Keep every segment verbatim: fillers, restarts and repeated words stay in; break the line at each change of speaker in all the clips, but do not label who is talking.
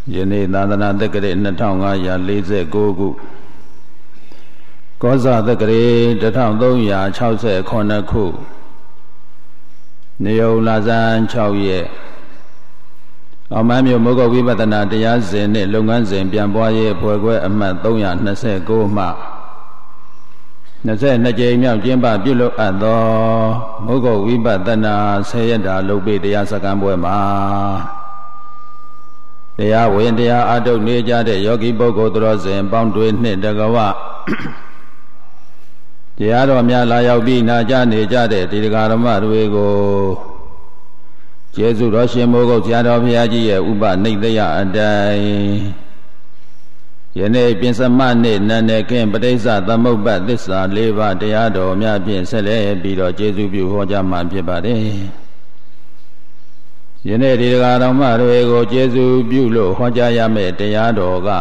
ယနေ့သာသနာတက္ကရာနှစ်ထောင်ငါးရာလေးဆယ်ကိုခုကောဇာတက္ကရာတစ်ထောင်သုံးရာခြောက်ဆယ်ခုနှစ်ခုနေုံလာဇန်ခြောက်ရက်အောင်မမြို့မိုးကုတ်ဝိပဿနာတရားစဉ်နှင့်လုပ်ငန်းစဉ်ပြန်ပွားရေးအဖွဲ့ခွဲအမှတ်သုံးရာနှစ်ဆယ်ကိုမှနှစ်ဆယ်နှစ်ကြိမ်မြောက်ကျင်းပပြုလုပ်အပ်သောမိုးကုတ်ဝိပဿနာဆယ်ရက်တာလုပ်ပေတရားစခန်းပွဲမှာတရားဝင်တရားအထုတ်နေကြတဲ့ယောဂီပုဂ္ဂိုလ်တော်စဉ်ပေါင်းတွေနှင့်တကဝတရားတော်များလာရောက်ပြီးနာကြားနေကြတဲ့ဒီဃာရမတွေကိုကျေးဇူးတော်ရှင်မိုးကုတ်ဆရာတော်ဘုရားကြီးရဲ့ဥပနိဒေယအတိုင်းယနေ့ပြင်စမနေ့နန္ဒကင်းပဋိစ္စသမုပ္ပါသစ္စာ၄ပါးတရားတော်များဖြင့်ဆက်လက်ပြီးတော့ကျေးဇူးပြုဟောကြားမှာဖြစ်ပါတယ်ယနေ့ဒီဃာရမတွေကိုကျေးဇူးပြုလို့ဟောကြားရမယ့်တရားတော်က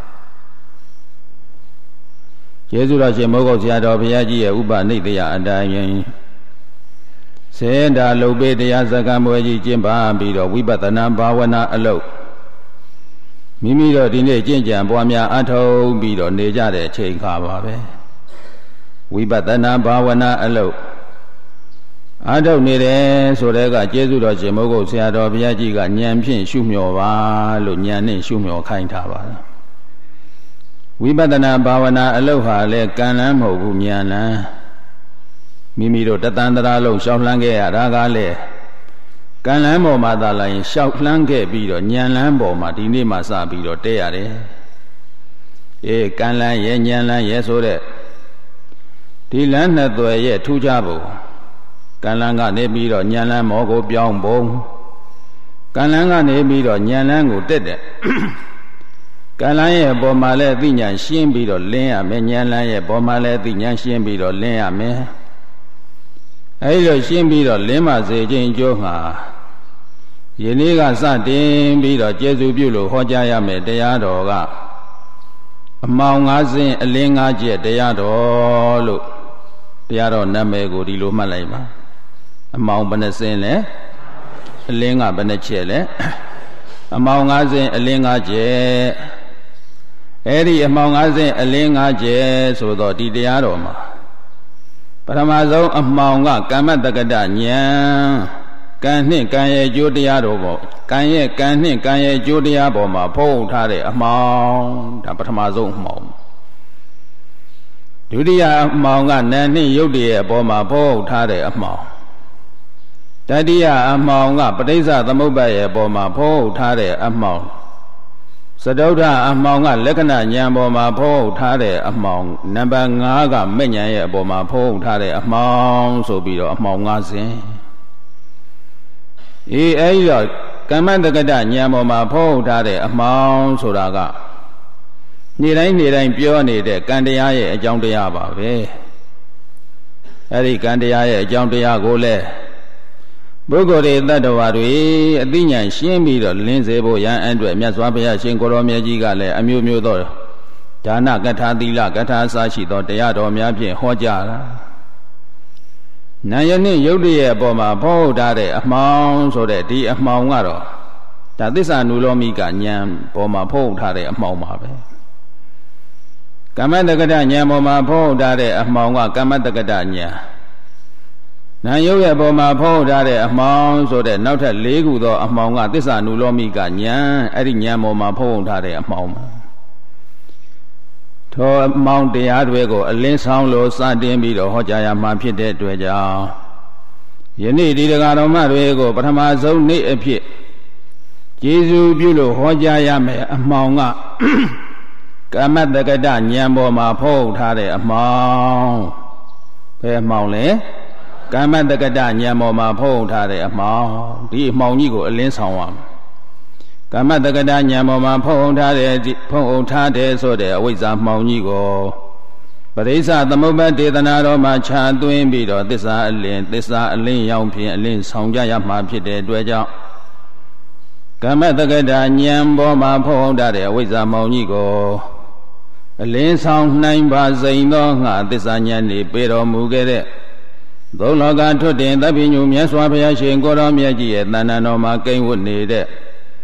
ကျေးဇူးတော်ရှင်မိုးကုတ်ဆရာတော်ဘုရားကြီးရဲ့ဥပနိဒေယအတိုင်းစေတာလုတ်ပေတရားစကားမွဲကြီးကျင့်ပါပြီးတော့ဝိပဿနာဘာဝနာအလုပ်မိမိတို့ဒီနေ့ကျင့်ကြံပွားများအထောက်ပြီးတော့နေကြတဲ့အချိန်ခါပါပဲဝိပဿနာဘာဝနာအလုပ်အထုတ်နေတယ်ဆိုတဲ့ကကျေးဇူးတော်ရှင်မိုးကုတ်ဆရာတော်ဘုရားကြီးကဉာဏ်ဖြင့်ရှုမြော်ပါလို့ဉာဏ်နဲ့ရှုမြော်ခိုင်းထားပါလားဝိပဿနာဘာဝနာအလုပ်ဟာလေကံလန်းမဟုတ်ဘူးဉာဏ်လန်းမိမိတို့တသန္တရာလုံးရှောက်လှမ်းခဲ့ရတာကလေကံလန်းပေါ်မှာသာလာရင်ရှောက်လှမ်းခဲ့ပြီးတော့ဉာဏ်လန်းပေါ်မှာဒီနေ့မှစပြီးတော့တဲရတယ်အေးကံလန်းရဲ့ဉာဏ်လန်းရဲ့ဆိုတဲ့ဒီလန်းနှစ်သွယ်ရဲ့ထူးခြားပုံကံလန်းကနေပြီးတော့ဉာဏ်လန်းမောကိုပြောင်းပုံကံလန်းကနေပြီးတော့ဉာဏ်လန်းကိုတက်တဲ့ကံလန်းရဲ့ပေါ်မှာလည်းသိဉာဏ်ရှင်းပြီးတော့လင်းရမယ်ဉာဏ်လန်းရဲ့ပေါ်မှာလည်းသိဉာဏ်ရှင်းပြီးတော့လင်းရမယ်အဲဒီလိုရှင်းပြီးတော့လင်းမစေခြင်းအကျိုးမှာယနေ့ကစတင်ပြီးတော့ကျေးဇူးပြုလို့ဟောကြားရမယ်တရားတော်ကအမောင်ငါးစင်းအလင်းငါးချက်တရားတော်လို့တရားတော်နာမည်ကိုဒီလိုမှတ်လိုက်ပါအမောင်ဘယ်နှစင်းလဲအလင်းကဘယ်နှချက်လဲအမောင်ငါးစင်းအလင်းငါးချက်အဲ့ဒီအမောင်ငါးစင်းအလင်းငါးချက်ဆိုတော့ဒီတရားတော်မှာပထမဆုံးအမှောင်ကကမ္မတက္ကတဉာဏ်ကံနှင့်ကံရဲ့ကျိုးတရားတော်ပေါ့ကံရဲ့ကံနှင့်ကံရဲ့ကျိုးတရားပေါ်မှာဖုံးထားတဲ့အမှောင်ဒါပထမဆုံးအမှောင်ဒုတိယအမှောင်ကနာနှင့်ယုတ်တည်းရဲ့အပေါ်မှာဖုံးထားတဲ့အမှောင်တတိယအမှောင်ကပဋိစ္စသမုပ္ပါရဲ့အပေါ်မှာဖုံးထားတဲ့အမှောင်စတုထအမှောင်ကလက္ခဏာဉာဏ်ပေါ်မှာဖုံးထားတဲ့အမှောင်နံပါတ်ငါးကမဲ့ဉာဏ်ရဲ့အပေါ်မှာဖုံးထားတဲ့အမှောင်ဆိုပြီးတော့အမှောင်ငါးစင်းအေးအဲဒီတော့ကမ္မတက္ကတဉာဏ်ပေါ်မှာဖုံးထားတဲ့အမှောင်ဆိုတာကနေ့တိုင်းနေ့တိုင်းပြောနေတဲ့ကံတရားရဲ့အကြောင်းတရားပါပဲအဲဒီကံတရားရဲ့အကြောင်းတရားကိုလည်းပုဂ္ဂိုလ်တွေတ attva တွေအသိဉာဏ်ရှင်းပြီးတော့လင်းစေဖို့ရန်အတွက်မြတ်စွာဘုရားရှင်ကိုရောမြတ်ကြီးကလည်းအမျိုးမျိုးသောဒါနကထာသီလကထာအစရှိသောတရားတော်များဖြင့်ဟောကြားတာနာယနေ့ယုတ်တရဲ့အပေါ်မှာဖော်ထားတဲ့အမှောင်ဆိုတဲ့ဒီအမှောင်ကတော့ဒါသစ္စာနုလောမိကဉာဏ်ပေါ်မှာဖော်ထားတဲ့အမှောင်ပါပဲကမ္မတက္ကတဉာဏ်ပေါ်မှာဖော်ထားတဲ့အမှောင်ကကမ္မတက္ကတဉာဏ်နာယုတ်ရဲ့ပေါ်မှာဖော်ထားတဲ့အမှောင်ဆိုတဲ့နောက်ထပ်၄ခုသောအမှောင်ကသစ္စာနုလောမိကဉာဏ်အဲ့ဒီဉာဏ်ပေါ်မှာဖော်ထားတဲ့အမှောင်ပါထိုအမှောင်တရားတွေကိုအလင်းဆောင်လို့စတင်ပြီးတော့ဟောကြားရမှာဖြစ်တဲ့အတွက်ကြောင့်ယနေ့ဒီတရားတော်မတွေကိုပထမဆုံးနေ့အဖြစ်ကျေးဇူးပြုလို့ဟောကြားရမယ်အမှောင်ကကမ္မတက္ကတဉာဏ်ပေါ်မှာဖော်ထားတဲ့အမှောင်ဘယ်အမှောင်လဲကမ္မတက္ကတဉာဏ်ပေါ်မှာဖုံးထားတဲ့အမှောင်ဒီအမှောင်ကြီးကိုအလင်းဆောင်ရမယ်ကမ္မတက္ကတဉာဏ်ပေါ်မှာဖုံးထားတဲ့ဖုံးထားတဲ့ဆိုတဲ့အဝိဇ္ဇာမှောင်ကြီးကိုပရိစ္ဆသမုပ္ပါဒေသနာတော်မှာခြာသွင်းပြီးတော့သစ္စာအလင်းသစ္စာအလင်းရောင်ဖြင့်အလင်းဆောင်ကြရမှာဖြစ်တဲ့အတွက်ကြောင့်ကမ္မတက္ကတဉာဏ်ပေါ်မှာဖုံးထားတဲ့အဝိဇ္ဇာမှောင်ကြီးကိုအလင်းဆောင်နိုင်ပါစိန်သောငါသစ္စာဉာဏ်နေပေတော်မူခဲ့တဲ့သုံးလောကထွတ်တင်သဗ္ဗညုမြတ်စွာဘုရားရှင်ကိုရောမြတ်ကြီးရဲ့တဏ္ဍာတော်မှာကိန်းဝတ်နေတဲ့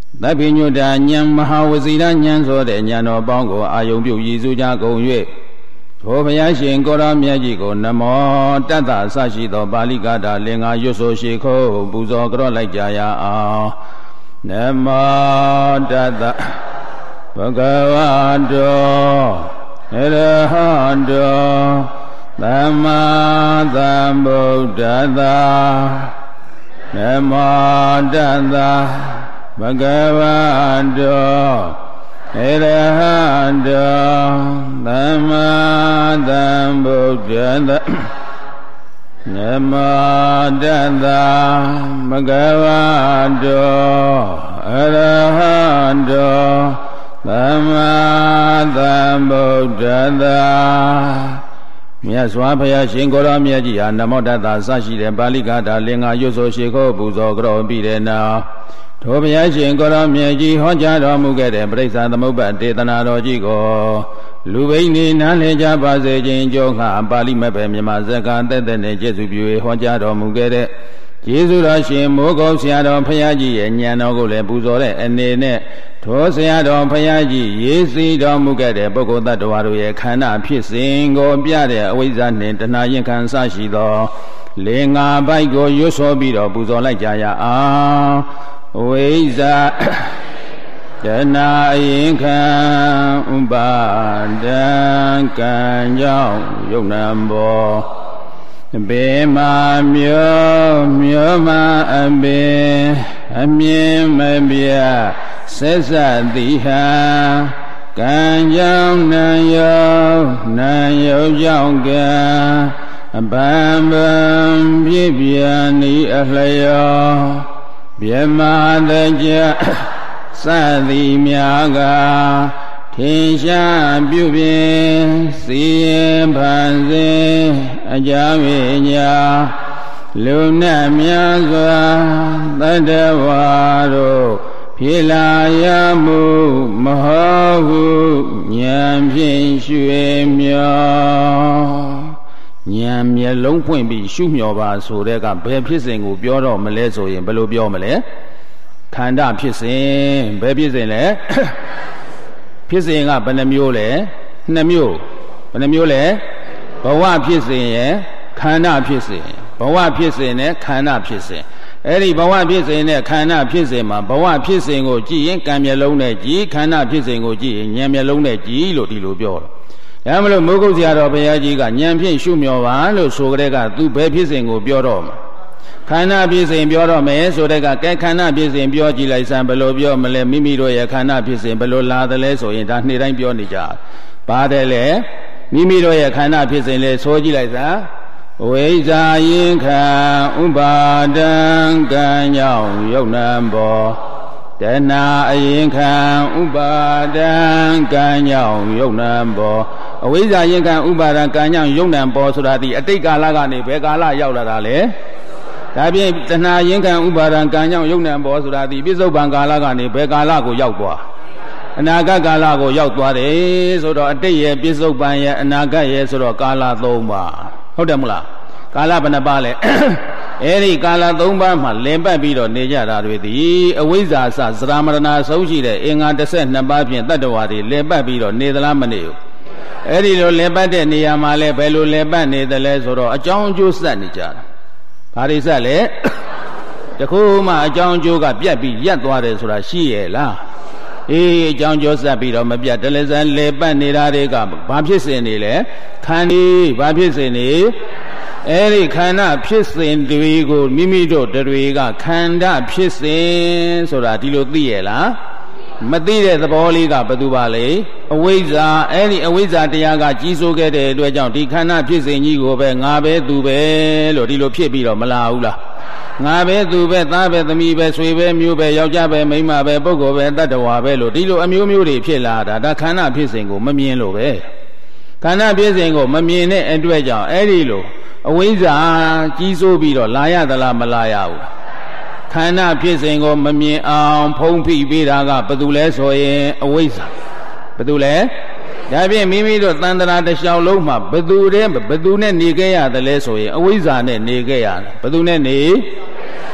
သဗ္ဗညုတဉာဏ်မဟာဝစီရဉာဏ်ဆိုတဲ့ဉာဏ်တော်ပေါင်းကိုအာယုံပြုရည်စူးကြကုန်၍ထိုဘုရားရှင်ကိုရောမြတ်ကြီးကိုနမောတတ္တအစရှိသောပါဠိကာထာလင်္ကာရွတ်ဆိုရှိခိုးပူဇော်ကြော့လိုက်ကြရအောင်နမောတတ္တဘဂဝတောအရဟတောသမ္မာသမ္ဗုဒ္ဓတ္တနမောတတ္တဘဂဝတောအရဟတောသမ္မာသမ္ဗုဒ္ဓတ္တနမောတတ္တဘဂဝတောအရဟတောသမ္မာသမ္ဗုဒ္ဓတ္တမြတ်စွာဘုရားရှင်ကိုရောမြတ်ကြီးဟာနမောတတ္တစရှိတဲ့ပါဠိကာထာလင်္ကာရွတ်ဆိုရှိခိုးပူဇော်ကြော့ပြီးတဲ့နောက်ထိုဘုရားရှင်ကိုရောမြတ်ကြီးဟောကြားတော်မူခဲ့တဲ့ပရိစ္ဆာသမုပ္ပါဒေသနာတော်ကြီးကိုလူဘိန်းနေနားလည်ကြပါစေခြင်းကြောင့်ပါဠိမဲ့ပဲမြန်မာစကားတက်တဲ့နဲ့ကျေးဇူးပြုဟောကြားတော်မူခဲ့တဲ့ကျေးဇူးတော်ရှင်မိုးကုတ်ဆရာတော်ဘုရားကြီးရဲ့ဉာဏ်တော်ကိုလည်းပူဇော်တဲ့အနေနဲ့ထိုဆရာတော်ဘုရားကြီးရေးစီတော်မူခဲ့တဲ့ပုဂ္ဂိုလ်တ attva တို့ရဲ့ခန္ဓာဖြစ်စဉ်ကိုပြတဲ့အဝိဇ္ဇာနှင့်တဏှာရင်ခံစရှိသောလင်္ကာပိုက်ကိုရွတ်ဆိုပြီးတော့ပူဇော်လိုက်ကြရအောင်ဝိဇ္ဇာတဏှာရင်ခံဥပါဒံကံကြောင့်ယုံနံဘောဘေမာမျိုးမျိုးမအပေအမြင်မပြဆက်ဆက်တိဟံကံကြောင့်နံယောနံယောကြောင့်ကံအပံပံပြည့်ပြနိအလျောပြမတကြစသည်များကထင်ရှားပြုပြင်စီရင်ဖန်ဆင်းအကြောင်းဝိညာလူနဲ့များစွာတတ္တဝါတို့ဖြစ်လာရမှုမဟုတ်ဘူးဉာဏ်ဖြင့်ရှုမြောဉာဏ်မျက်လုံးဖွင့်ပြီးရှုမြောပါဆိုတဲ့ကဘယ်ဖြစ်စဉ်ကိုပြောတော့မလဲဆိုရင်ဘယ်လိုပြောမလဲခန္ဓာဖြစ်စဉ်ဘယ်ဖြစ်စဉ်လဲဖြစ်စဉ်ကဘယ်နှမျိုးလဲနှစ်မျိုးဘယ်နှမျိုးလဲဘဝဖြစ်စဉ်ရယ်ခန္ဓာဖြစ်စဉ်ဘဝဖြစ်စဉ်နဲ့ခန္ဓာဖြစ်စဉ်အဲ့ဒီဘဝဖြစ်စဉ်နဲ့ခန္ဓာဖြစ်စဉ်မှာဘဝဖြစ်စဉ်ကိုကြည့်ရင်ကံမျက်လုံးနဲ့ကြည့်ခန္ဓာဖြစ်စဉ်ကိုကြည့်ရင်ဉာဏ်မျက်လုံးနဲ့ကြည့်လို့ဒီလိုပြောတော့ဒါမှမဟုတ်မိုးကုတ်ဆရာတော်ဘုရားကြီးကဉာဏ်ဖြင့်ရှုမြော်ပါလို့ဆိုကြတဲ့ကသူဘယ်ဖြစ်စဉ်ကိုပြောတော့မှာခန္ဓာဖြစ်စဉ်ပြောတော့မယ်ဆိုတဲ့ကကဲခန္ဓာဖြစ်စဉ်ပြောကြည့်လိုက်စမ်းဘယ်လိုပြောမလဲမိမိတို့ရဲ့ခန္ဓာဖြစ်စဉ်ဘယ်လိုလာတယ်လဲဆိုရင်ဒါနေ့တိုင်းပြောနေကြပါတယ်လေမိမိတို့ရဲ့ခန္ဓာဖြစ်စဉ်လဲဆိုကြည့်လိုက်စမ်းဝိဇ္ဇာယင်ခံဥပါဒံကံကြောင့်ယုတ်နံဘောတဏှာအရင်ခံဥပါဒံကံကြောင့်ယုတ်နံဘောအဝိဇ္ဇာယင်ခံဥပါဒံကံကြောင့်ယုတ်နံဘောဆိုတာဒီအတိတ်ကာလကနေဘယ်ကာလရောက်လာတာလဲဒါဖြင့်တဏှာရင်ခံဥပါဒံကံကြောင့်ယုံနံဘောဆိုတာဒီပြစ္ဆုတ်ပံကာလကနေဘယ်ကာလကိုရောက်သွားအနာဂတ်ကာလကိုရောက်သွားတယ်ဆိုတော့အတိတ်ရဲ့ပြစ္ဆုတ်ပံရဲ့အနာဂတ်ရဲ့ဆိုတော့ကာလသုံးပါဟုတ်တယ်မလားကာလဘယ်နှပါလဲအဲ့ဒီကာလသုံးပါးမှာလင်ပတ်ပြီးတော့နေကြတာတွေသည်အဝိဇ္ဇာစသရမရဏဆုံးရှိတဲ့အင်္ဂါတစ်ဆက်နှစ်ပါးဖြင့်တတ္တဝါတွေလင်ပတ်ပြီးတော့နေသလားမနေဘူးအဲ့ဒီလိုလင်ပတ်တဲ့နေရာမှာလဲဘယ်လိုလင်ပတ်နေသလဲဆိုတော့အကြောင်းအကျိုးဆက်နေကြတာဘာတွေဆက်လဲတခုမှအကြောင်းအကျိုးကပြတ်ပြီးရပ်သွားတယ်ဆိုတာရှိရဲ့လားအေးအကြောင်းကျိုးဆက်ပြီးတော့မပြတ်တလစံလေပတ်နေတာတွေကဘာဖြစ်စဉ်နေလဲခန္ဒီဘာဖြစ်စဉ်နေအဲ့ဒီခန္ဓာဖြစ်စဉ်တွေကိုမိမိတို့တွေကခန္ဓာဖြစ်စဉ်ဆိုတာဒီလိုသိရဲ့လားမသိတဲ့သဘောလေးကဘယ်သူပါလဲအဝိဇ္ဇာအဲ့ဒီအဝိဇ္ဇာတရားကကြီးစိုးခဲ့တဲ့အတွက်ကြောင့်ဒီခန္ဓာဖြစ်စဉ်ကြီးကိုပဲငါပဲသူပဲလို့ဒီလိုဖြစ်ပြီးတော့မလာဘူးလားငါပဲသူပဲသားပဲသမီးပဲဆွေပဲမျိုးပဲယောက်ျားပဲမိန်းမပဲပုဂ္ဂိုလ်ပဲတတ္တဝါပဲလို့ဒီလိုအမျိုးမျိုးတွေဖြစ်လာတာဒါခန္ဓာဖြစ်စဉ်ကိုမမြင်လို့ပဲခန္ဓာဖြစ်စဉ်ကိုမမြင်တဲ့အတွက်ကြောင့်အဲ့ဒီလိုအဝိဇ္ဇာကြီးစိုးပြီးတော့လာရသလားမလာရဘူးခန္ဓာဖြစ်စဉ်ကိုမမြင်အောင်ဖုံးဖိပေးတာကဘယ်သူလဲဆိုရင်အဝိဇ္ဇာဘယ်သူလဲဒါဖြင့်မိမိတို့တန်တရာတစ်လျှောက်လုံးမှာဘယ်သူတည်းဘယ်သူနဲ့နေခဲ့ရတယ်လဲဆိုရင်အဝိဇ္ဇာနဲ့နေခဲ့ရတယ်ဘယ်သူနဲ့နေ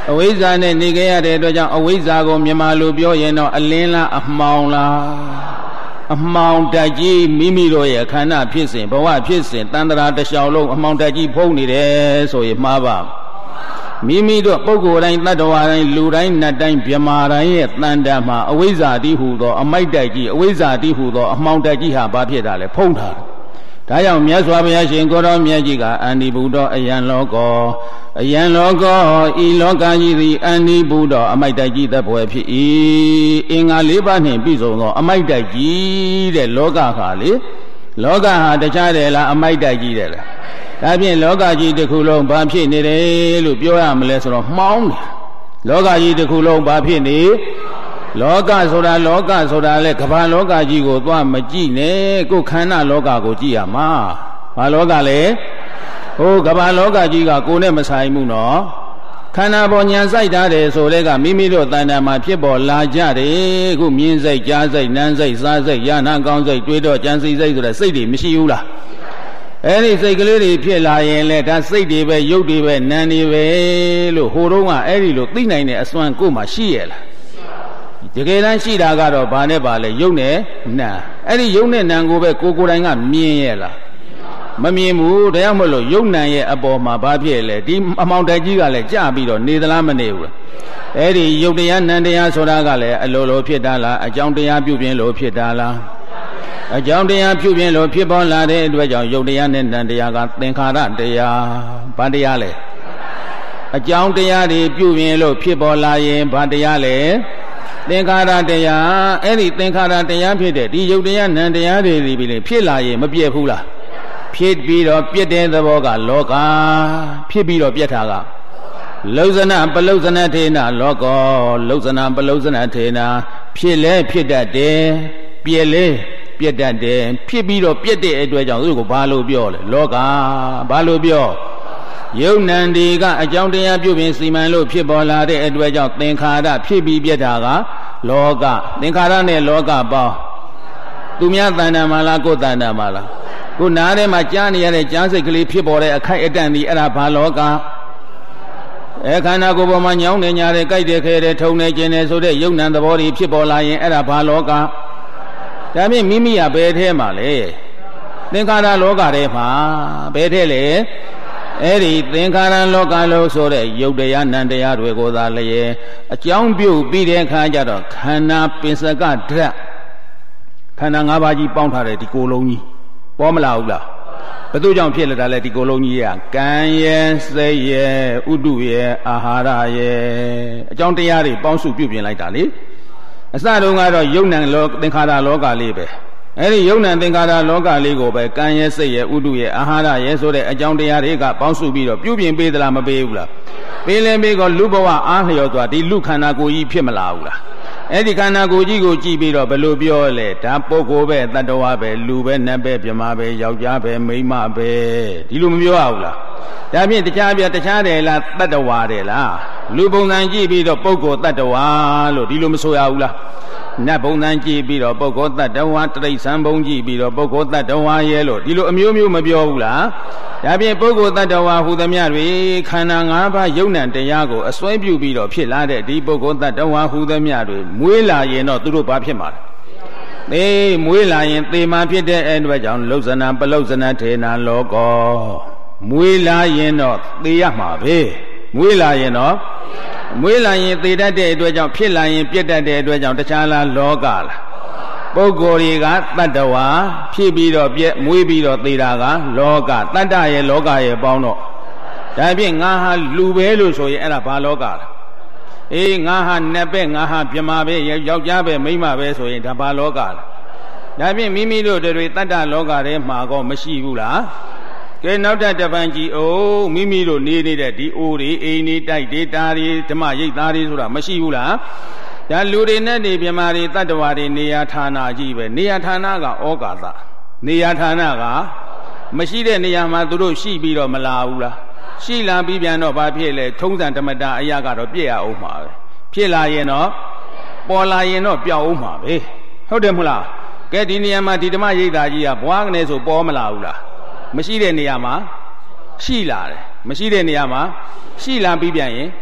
အဝိဇ္ဇာနဲ့နေခဲ့ရတဲ့အတွက်ကြောင့်အဝိဇ္ဇာကိုမြန်မာလိုပြောရင်တော့အလင်းလားအမှောင်လားအမှောင်တက်ကြီးမိမိတို့ရဲ့ခန္ဓာဖြစ်စဉ်ဘဝဖြစ်စဉ်တန်ត្រာတစ်လျှောက်လုံးအမှောင်တက်ကြီးဖုံးနေတယ်ဆိုရင်မှားပါမိမိတို့ပုဂ္ဂိုလ်တိုင်းတ attva တိုင်းလူတိုင်းနတ်တိုင်းမြမာတိုင်းရဲ့တန်တမ်းမှာအဝိဇ္ဇာတိဟူသောအမိုက်တက်ကြီးအဝိဇ္ဇာတိဟူသောအမှောင်တက်ကြီးဟာဘာဖြစ်တာလဲဖုံးထားတယ်ဒါကြောင့်မြတ်စွာဘုရားရှင်ကိုတော်မြတ်ကြီးကအန္တိဘုဒ္ဓအယံလောကောအယံလောကောဤလောကကြီးသည်အန္တိဘုဒ္ဓအမိုက်တက်ကြီးသက်ဖွယ်ဖြစ်၏အင်္ဂါလေးပါးနှင့်ပြည့်စုံသောအမိုက်တက်ကြီးတဲ့လောကဟာလေလောကဟာတခြားတယ်လားအမိုက်တက်ကြီးတယ်လားဒါဖြင့်လောကကြီးတစ်ခုလုံးဘာဖြစ်နေတယ်လို့ပြောရမလဲဆိုတော့မှောင်းတယ်လောကကြီးတစ်ခုလုံးဘာဖြစ်နေလောကဆိုတာလောကဆိုတာလေကမ္ဘာလောကကြီးကိုသွားမကြည့်နဲ့ကိုယ်ခန္ဓာလောကကိုကြည့်ရမှာဘာလောကလဲဟိုကမ္ဘာလောကကြီးကကိုယ်နဲ့မဆိုင်ဘူးနော်ခန္ဓာပေါ်ညာစိုက်ထားတယ်ဆိုတဲ့ကမိမိတို့တဏ္ဍာမှာဖြစ်ပေါ်လာကြတယ်ခုမြင်စိတ်ကြားစိတ်နားစိတ်စားစိတ်ရနာကောင်းစိတ်တွေးတော့ကြံစည်စိတ်ဆိုတဲ့စိတ်တွေမရှိဘူးလားအဲ့ဒီစိတ်ကလေးတွေဖြစ်လာရင်လေဒါစိတ်တွေပဲရုပ်တွေပဲနာမ်တွေပဲလို့ဟိုတုန်းကအဲ့ဒီလိုသိနိုင်တဲ့အစွမ်းကိုယ်မှာရှိရလားတကယ်တမ်းရှိတာကတော့ဘာနဲ့ပါလဲရုပ်နဲ့နာမ်အဲ့ဒီရုပ်နဲ့နာမ်ကိုပဲကိုယ်ကိုယ်တိုင်ကမြင်ရလားမမြင်ဘူးဒါကြောင့်မလို့ရုပ်နာမ်ရဲ့အပေါ်မှာဘာဖြစ်လဲဒီအမောင်တက်ကြီးကလည်းကြပြီးတော့နေသလားမနေဘူးလားအဲ့ဒီရုပ်တရားနာမ်တရားဆိုတာကလည်းအလိုလိုဖြစ်တာလားအကြောင်းတရားပြုပြင်လို့ဖြစ်တာလားအကြောင်းတရားပြုပြင်လို့ဖြစ်ပေါ်လာတဲ့အတွက်ကြောင့်ရုပ်တရားနဲ့နာမ်တရားကသင်္ခါရတရားဘာတရားလဲအကြောင်းတရားတွေပြုပြင်လို့ဖြစ်ပေါ်လာရင်ဘာတရားလဲသင်္ခါရတရားအဲ့ဒီသင်္ခါရတရားဖြစ်တဲ့ဒီရုပ်တရားနာမ်တရားတွေပြီးဖြစ်လာရင်မပြည့်ဘူးလားဖြစ်ပြီးတော့ပြည့်တဲ့သဘောကလောကဖြစ်ပြီးတော့ပြည့်တာကလောဇနပလုဇနထေနလောကောလောဇနပလုဇနထေနဖြစ်လဲဖြစ်တတ်တယ်ပြည့်လဲပြည့်တတ်တယ်ဖြစ်ပြီးတော့ပြည့်တဲ့အတွက်ကြောင့်သူ့ကိုဘာလို့ပြောလဲလောကဘာလို့ပြောယုံနံဒီကအကြောင်းတရားပြုပြင်စီမံလို့ဖြစ်ပေါ်လာတဲ့အတွက်ကြောင့်သင်္ခါရဖြစ်ပြီးပြည့်တာကလောကသင်္ခါရနဲ့လောကပေါင်းသူများတဏ္ဍာမှာလားကိုယ်တဏ္ဍာမှာလားကိုနားထဲမှာကြားနေရတဲ့ကြားစိတ်ကလေးဖြစ်ပေါ်တဲ့အခိုက်အတန့်ဒီအဲ့ဒါဘာလောကအဲခန္ဓာကိုယ်ပေါ်မှာညောင်းနေညာတဲ့ကြိုက်တဲ့ခဲတဲ့ထုံနေခြင်းနဲ့ဆိုတဲ့ယုံနံသဘောတွေဖြစ်ပေါ်လာရင်အဲ့ဒါဘာလောကဒါဖြင့်မိမိကဘယ်ထဲမှာလဲသင်္ခါရလောကထဲမှာဘယ်ထဲလဲအဲ့ဒီသင်္ခါရလောကလို့ဆိုတဲ့ယုတ်တရားနံတရားတွေကိုသာလျက်အကြောင်းပြုပြီးတဲ့အခါကျတော့ခန္ဓာပင်စကဓာတ်ခန္ဓာ၅ပါးကြီးပေါင်းထားတဲ့ဒီကိုယ်လုံးကြီးပေါ်မလာဘူးလားဘယ်သူကြောင့်ဖြစ်လာတာလဲဒီကိုယ်လုံးကြီးကကံရဲ့စိတ်ရဲ့ဥဒုရဲ့အာဟာရရဲ့အကြောင်းတရားတွေပေါင်းစုပြုပြင်လိုက်တာလေအစတုန်းကတော့ယုံနံလောသင်္ခါရလောကလေးပဲအဲ့ဒီယုံနံသင်္ခါရလောကလေးကိုပဲကံရဲ့စိတ်ရဲ့ဥဒုရဲ့အာဟာရရဲ့ဆိုတဲ့အကြောင်းတရားတွေကပေါင်းစုပြီးတော့ပြုပြင်ပေးသလားမပေးဘူးလားပေးလဲပေးကောလူဘဝအားလျော်သွားဒီလူခန္ဓာကိုယ်ကြီးဖြစ်မလာဘူးလားအဲ့ဒီခန္ဓာကိုယ်ကြီးကိုကြည့်ပြီးတော့ဘယ်လိုပြောလဲဒါပုဂ္ဂိုလ်ပဲတတ္တဝါပဲလူပဲနတ်ပဲပြမပဲယောက်ျားပဲမိန်းမပဲဒီလိုမပြောရဘူးလားဒါဖြင့်တခြားပြတခြားတယ်လားတတ္တဝါတယ်လားလူပုံစံကြည့်ပြီးတော့ပုဂ္ဂိုလ်တတ္တဝါလို့ဒီလိုမဆိုရဘူးလားနတ်ပုံစံကြည့်ပြီးတော့ပုဂ္ဂိုလ်တ attva တရိษံဘုံကြည့်ပြီးတော့ပုဂ္ဂိုလ်တ attva ရဲ့လို့ဒီလိုအမျိုးမျိုးမပြောဘူးလားဒါဖြင့်ပုဂ္ဂိုလ်တ attva ဟူသမျှတွေခန္ဓာ၅ပါးယုံနံတရားကိုအစွဲပြုပြီးတော့ဖြစ်လာတဲ့ဒီပုဂ္ဂိုလ်တ attva ဟူသမျှတွေမွေးလာရင်တော့သူတို့ဘာဖြစ်မှာလဲသေမွေးလာရင်သေမှာဖြစ်တဲ့အတွက်ကြောင့်လောဇနာပလုဇနာထေနာလောကောမွေးလာရင်တော့သေရမှာပဲမွေးလာရင်တော့မွေးလာရင်သေတတ်တဲ့အတွက်ကြောင့်ဖြစ်လာရင်ပြတ်တတ်တဲ့အတွက်ကြောင့်တခြားလားလောကလားပုဂ္ဂိုလ်တွေကတတ္တဝါဖြစ်ပြီးတော့ပြက်မွေးပြီးတော့သေတာကလောကတတ္တရဲ့လောကရဲ့ပေါင်းတော့ဒါဖြင့်ငါဟာလူပဲလို့ဆိုရင်အဲ့ဒါဘာလောကလားအေးငါဟာနတ်ပဲငါဟာပြမပဲယောက်ျားပဲမိန်းမပဲဆိုရင်ဒါဘာလောကလားဒါဖြင့်မိမိတို့တွေတတ္တလောကထဲမှာကောမရှိဘူးလားကဲနောက်ထပ်တစ်ပန်းကြည့်အောင်မိမိတို့နေနေတဲ့ဒီအိုးတွေအိမ်တွေတိုက်တွေတာတွေဓမ္မရိပ်သားတွေဆိုတာမရှိဘူးလားဒါလူတွေနဲ့နေပြမာတွေတတ္တဝါတွေနေရာဌာနကြီးပဲနေရာဌာနကဩကာသနေရာဌာနကမရှိတဲ့နေရာမှာသူတို့ရှိပြီးတော့မလာဘူးလားရှိလာပြီးပြန်တော့ဘာဖြစ်လဲထုံးစံဓမ္မတာအရာကတော့ပြည့်ရအောင်မှာပဲဖြစ်လာရင်တော့ပေါ်လာရင်တော့ပြောက်အောင်မှာပဲဟုတ်တယ်မဟုတ်လားကဲဒီနေရာမှာဒီဓမ္မရိပ်သားကြီးကဘွားကနေဆိုပေါ်မလာဘူးလားမရှိတဲ့နေရာမှာရှိလာတယ်မရှိတဲ့နေရာမှာရှိလာပြီးပြန်ရင်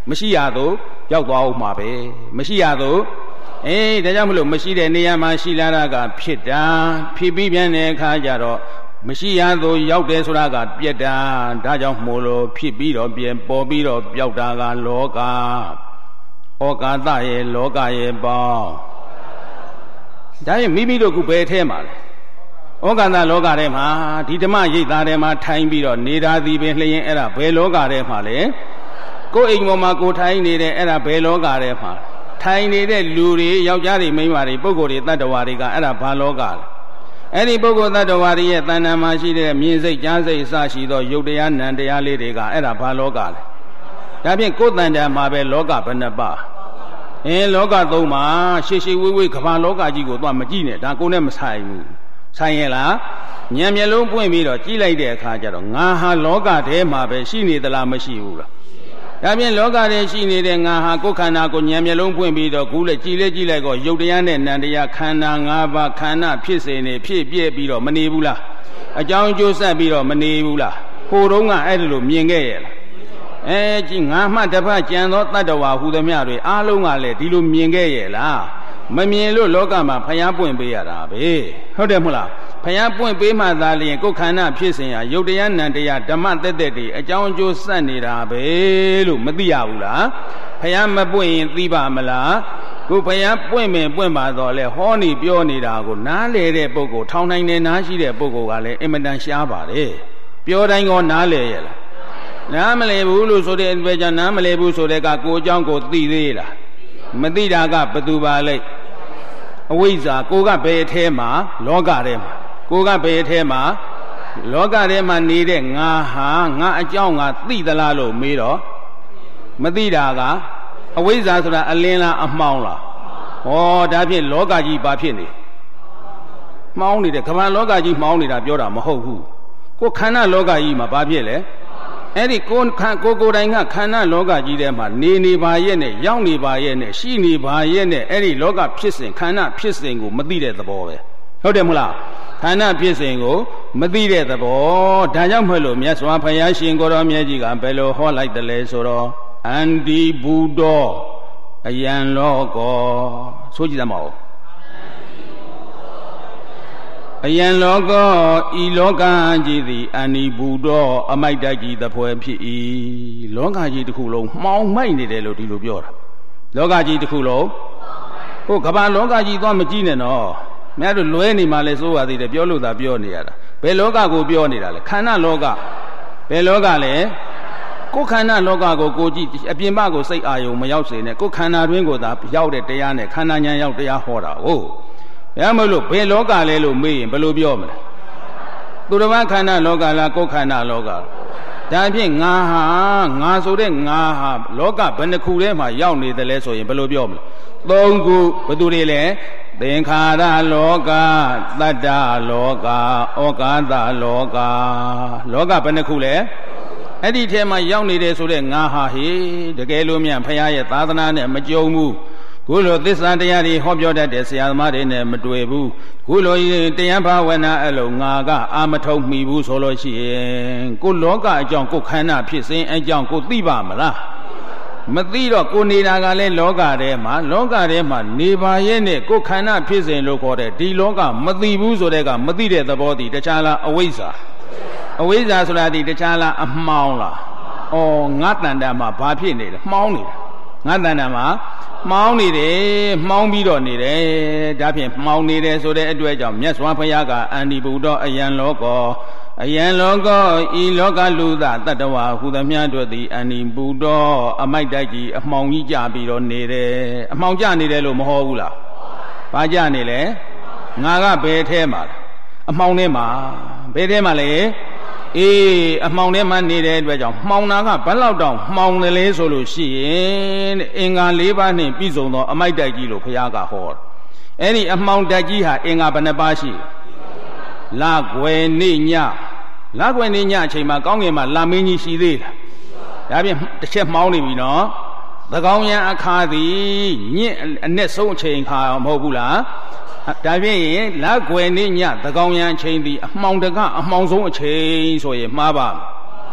မရှိရသို့ရောက်သွားအောင်မှာပဲမရှိရသို့အေးဒါကြောင့်မလို့မရှိတဲ့နေရာမှာရှိလာတာကဖြစ်တာဖြစ်ပြီးပြန်တဲ့အခါကျတော့မရှိရသို့ရောက်တယ်ဆိုတာကပြက်တာဒါကြောင့်မို့လို့ဖြစ်ပြီးတော့ပြန်ပေါ်ပြီးတော့ပျောက်တာကလောကဩကာသရဲ့လောကရဲ့ပေါင်းဒါရင်မိမိတို့ကဘယ်ထဲမှာလဲဩကာသလောကထဲမှာဒီဓမ္မရိပ်သားထဲမှာထိုင်ပြီးတော့နေတာသည်ပင်လျင်အဲ့ဒါဘယ်လောကထဲမှာလဲကိုယ်အိမ်ပေါ်မှာကိုထိုင်နေတဲ့အဲ့ဒါဘယ်လောကထဲမှာထိုင်နေတဲ့လူတွေယောက်ျားတွေမိန်းမတွေပုဂ္ဂိုလ်တွေတ attva တွေကအဲ့ဒါဘာလောကလဲအဲ့ဒီပုဂ္ဂိုလ်တ attva တွေရဲ့တဏ္ဍာမှာရှိတဲ့မြင်စိတ်ကြားစိတ်အစရှိသောယုတ်တရားနံတရားလေးတွေကအဲ့ဒါဘာလောကလဲဒါဖြင့်ကိုယ်တဏ္ဍာမှာပဲလောကဘယ်နှပါအင်းလောကသုံးပါရှေ့ရှေ့ဝေးဝေးကမ္ဘာလောကကြီးကိုသွားမကြည့်နဲ့ဒါကိုယ်နဲ့မဆိုင်ဘူးဆိုင်ရဲ့လားဉာဏ်မျက်လုံးပွင့်ပြီးတော့ကြည့်လိုက်တဲ့အခါကျတော့ငါဟာလောကထဲမှာပဲရှိနေသလားမရှိဘူးလားဒါဖြင့်လောကထဲရှိနေတဲ့ငါဟာကိုယ်ခန္ဓာကိုဉာဏ်မျက်လုံးပွင့်ပြီးတော့ခုလေကြည်လေကြည့်လိုက်တော့ယုတ်တရားနဲ့နံတရားခန္ဓာ၅ပါးခန္ဓာဖြစ်စေနေဖြစ်ပြည့်ပြီးတော့မနေဘူးလားအကြောင်းအကျိုးဆက်ပြီးတော့မနေဘူးလားဟိုတုန်းကအဲ့ဒါလိုမြင်ခဲ့ရဲ့လားအဲကြည်ငါမှတစ်ဖက်ကြံသောတ attva ဟူသမျှတွေအားလုံးကလည်းဒီလိုမြင်ခဲ့ရဲ့လားမမြင်လို့လောကမှာဖျားပွင့်ပေးရတာပဲဟုတ်တယ်မဟုတ်လားဖျားပွင့်ပေးမှသာလျှင်ကိုယ်ခန္ဓာဖြစ်စဉ်ဟာယုတ်တရားနံတရားဓမ္မတက်တက်တွေအကြောင်းအကျိုးဆက်နေတာပဲလို့မသိရဘူးလားဖျားမပွင့်ရင်သိပါမလားကိုဖျားပွင့်မယ်ပွင့်ပါတော့လေဟောနေပြောနေတာကိုနားလေတဲ့ပုဂ္ဂိုလ်ထောင်နိုင်တဲ့နားရှိတဲ့ပုဂ္ဂိုလ်ကလည်းအင်မတန်ရှားပါတယ်ပြောတိုင်းကောနားလေရဲ့လားနားမလဲဘူးလို့ဆိုတဲ့အတွက်ကြောင့်နားမလဲဘူးဆိုတဲ့ကကိုအကြောင်းကိုသိသေးလားမသိတာကဘသူပါလဲအဝိဇ္ဇာကိုကဘယ်အထဲမှာလောကထဲမှာကိုကဘယ်အထဲမှာလောကထဲမှာနေတဲ့ငါဟာငါအကြောင်းငါသိသလားလို့မေးတော့မသိတာကအဝိဇ္ဇာဆိုတာအလင်းလားအမှောင်လားဟောဒါဖြင့်လောကကြီးဘာဖြစ်နေမှောင်နေတယ်ကမ္ဘာလောကကြီးမှောင်နေတာပြောတာမဟုတ်ဘူးကိုခန္ဓာလောကကြီးမှာဘာဖြစ်လဲအဲ့ဒီကိုခန္ကိုကိုယ်တိုင်ကခန္ဓာလောကကြီးထဲမှာနေနေပါရဲ့နဲ့ရောက်နေပါရဲ့နဲ့ရှိနေပါရဲ့နဲ့အဲ့ဒီလောကဖြစ်စဉ်ခန္ဓာဖြစ်စဉ်ကိုမသိတဲ့သဘောပဲဟုတ်တယ်မလားခန္ဓာဖြစ်စဉ်ကိုမသိတဲ့သဘောဒါကြောင့်မလို့မြတ်စွာဘုရားရှင်ကိုတော်မြတ်ကြီးကဘယ်လိုဟောလိုက်တယ်လဲဆိုတော့အန္တိဘူတောအယံလောကောဆိုကြည့်သမောအယံလောကောဤလောကကြီးသည်အနိဘူတောအမိုက်တိုက်ကြီးသဖွယ်ဖြစ်၏လောကကြီးတစ်ခုလုံးမှောင်မိုက်နေတယ်လို့ဒီလိုပြောတာလောကကြီးတစ်ခုလုံးဟိုကမ္ဘာလောကကြီးသွားမကြည့်နဲ့နော်မြတ်တို့လွဲနေမှလဲစိုးရသေးတယ်ပြောလို့သာပြောနေရတာဘယ်လောကကိုပြောနေတာလဲခန္ဓာလောကဘယ်လောကလဲကိုယ်ခန္ဓာလောကကိုကိုကြည့်အပြင်ဘကိုစိတ်အာယုံမရောက်စေနဲ့ကိုယ်ခန္ဓာတွင်းကိုသာရောက်တဲ့တရားနဲ့ခန္ဓာဉာဏ်ရောက်တရားဟောတာဟုတ်ရမလို့ဘယ်လောကလဲလို့မေးရင်ဘယ်လိုပြောမလဲသူတစ်ပါးခန္ဓာလောကလားကိုယ်ခန္ဓာလောကဒါဖြင့်ငါဟာငါဆိုတဲ့ငါဟာလောကဘယ်နှခုထဲမှာရောက်နေတယ်လဲဆိုရင်ဘယ်လိုပြောမလဲသုံးခုဘယ်သူတွေလဲသင်္ခါရလောကတတ္တလောကဩကာသလောကလောကဘယ်နှခုလဲအဲ့ဒီထဲမှာရောက်နေတယ်ဆိုတဲ့ငါဟာဟေတကယ်လို့မြန်ဖရာရဲ့သာသနာနဲ့မကြုံဘူးခုလိုသစ္စာတရားတွေဟောပြောတတ်တဲ့ဆရာသမားတွေနဲ့မတွေ့ဘူးခုလိုတရားဘာဝနာအလုံးငါကအာမထုံမိဘူးဆိုလို့ရှိရင်ကိုလောကအကြောင်းကိုခန္ဓာဖြစ်စဉ်အကြောင်းကိုသိပါမလားမသိတော့ကိုနေတာကလည်းလောကထဲမှာလောကထဲမှာနေပါရဲ့နဲ့ကိုခန္ဓာဖြစ်စဉ်လို့ခေါ်တဲ့ဒီလောကမသိဘူးဆိုတဲ့ကမသိတဲ့သဘောတည်းတခြားလားအဝိဇ္ဇာအဝိဇ္ဇာဆိုတာဒီတခြားလားအမှောင်လားဩငါတဏ္ဍာမှာဘာဖြစ်နေလဲမှောင်နေတာငါတဏ္ဍာမှာမှောင်နေတယ်မှောင်ပြီးတော့နေတယ်ဒါဖြင့်မှောင်နေတယ်ဆိုတဲ့အတွက်ကြောင့်မြတ်စွာဘုရားကအန္တိဘူတောအယံလောကောအယံလောကောဤလောကလူသတတ္တဝါဟူသမျှတို့သည်အန္တိဘူတောအမိုက်တိုက်ကြီးအမှောင်ကြီးကြပြီးတော့နေတယ်အမှောင်ကြနေတယ်လို့မဟောဘူးလားဘာကြနေလဲငါကဘယ်ထဲမှာအမှောင်ထဲမှာဘယ်ထဲမှာလဲအေးအမှောင်ထဲမှာနေတဲ့အတွက်ကြောင့်မှောင်တာကဘယ်လောက်တောင်မှောင်တယ်လဲဆိုလို့ရှိရင်အင်္ဂါ၄ပါးနဲ့ပြည့်စုံသောအမိုက်တိုက်ကြီးလို့ဘုရားကဟောတယ်အဲ့ဒီအမှောင်တိုက်ကြီးဟာအင်္ဂါဘယ်နှပါးရှိလကွယ်နေ့ညလကွယ်နေ့ညအချိန်မှာကောင်းကင်မှာလာမင်းကြီးရှိသေးလားဒါဖြင့်တစ်ချက်မှောင်နေပြီနော်သကောင်းရန်အခါသည်ညင့်အနဲ့ဆုံးအချိန်ခါမဟုတ်ဘူးလားဒါဖြင့်ရင်လက်ွယ်နေ့ညသကောင်းရန်အချိန်သည်အမှောင်တကအမှောင်ဆုံးအချိန်ဆိုရင်မှားပါဟ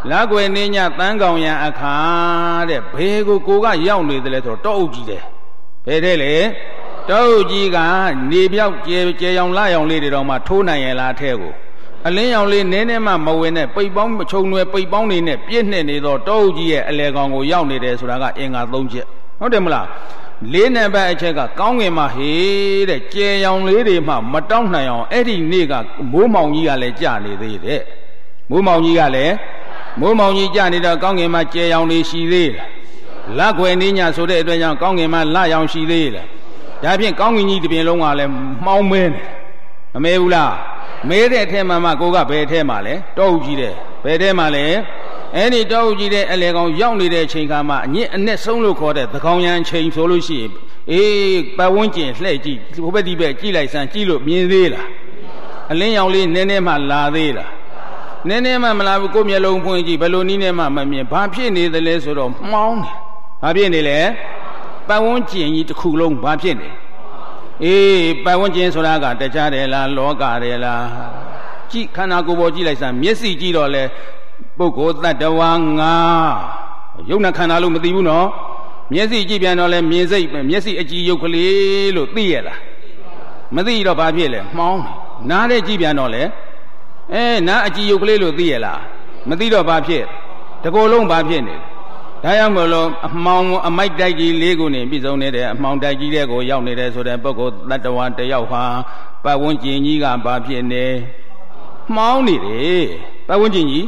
lá quê nên nhà tán cầu nhà à khá để bê cô cố gắng dạo này thì lại thôi trâu gì đấy bê thế lẽ trâu gì cả đi béo chê chê dòng lá dòng lì thì đâu mà thu này là theo cô anh lấy dòng lì nên mà màu bên này bay bóng trâu nuôi bay bóng này này biết này này rồi trâu gì ấy anh lấy con ngồi dạo này để số đó cả em ngã tông chết không được mà là lên này bây giờ cả cao người mà hí để chê dòng lì thì mà mà trong này ông ấy thì này cả mũi màu gì cả lấy trả này thì đấy mũi màu gì cả lấy mũi màu gì trả này đó cao người mà chê dòng lì xì đi lá quê ní nhà số đệ đối nhau cao người mà lá dòng xì đi là giá phiền cao người nhị thì phiền lông à là mau mê mê u là mê thế thế mà mà cô gặp về thế mà lấy trâu gì đấy về thế mà lấy ấy đi trâu gì đấy lấy con dòng đi đấy chuyện cả mà nhẹ nét sống lúc khó đấy không nhận chuyện số lúc gì ấy ba vấn đề lấy gì không biết đi về chỉ lại sang chỉ lúc miễn đi là lấy dòng đi nên nên mà là đi là nên nên mà mà là cô miễn lông phong gì bao lâu ní nên mà mà miễn ba phiền đi đấy số đó mau ba phiền đi lấy ba vấn đề gì khu lông ba phiền đi ê ba vấn đề số đó cả để trả để là lo cả để là chỉ khả năng cô bảo chỉ lại sang miễn gì chỉ đó là bố cô ta đâu ăn à dùng nó khả năng luôn mà tiêu nó miễn gì chỉ biết nó là miễn gì miễn gì chỉ dùng cái gì luôn tiêu là mà tiêu đó ba phiền là mau nãy đấy chỉ biết nó là ê nãy chỉ dùng cái gì luôn tiêu là mà tiêu đó ba phiền thế cô luôn ba phiền này đại yang mà lo mong mấy đại gì lấy cô này bây giờ này đấy mong đại gì đấy cô yêu này đấy rồi đấy bố cô ta đâu ăn để yêu hoa ba vấn đề gì cả ba phiền này mong này đấy ba vấn đề gì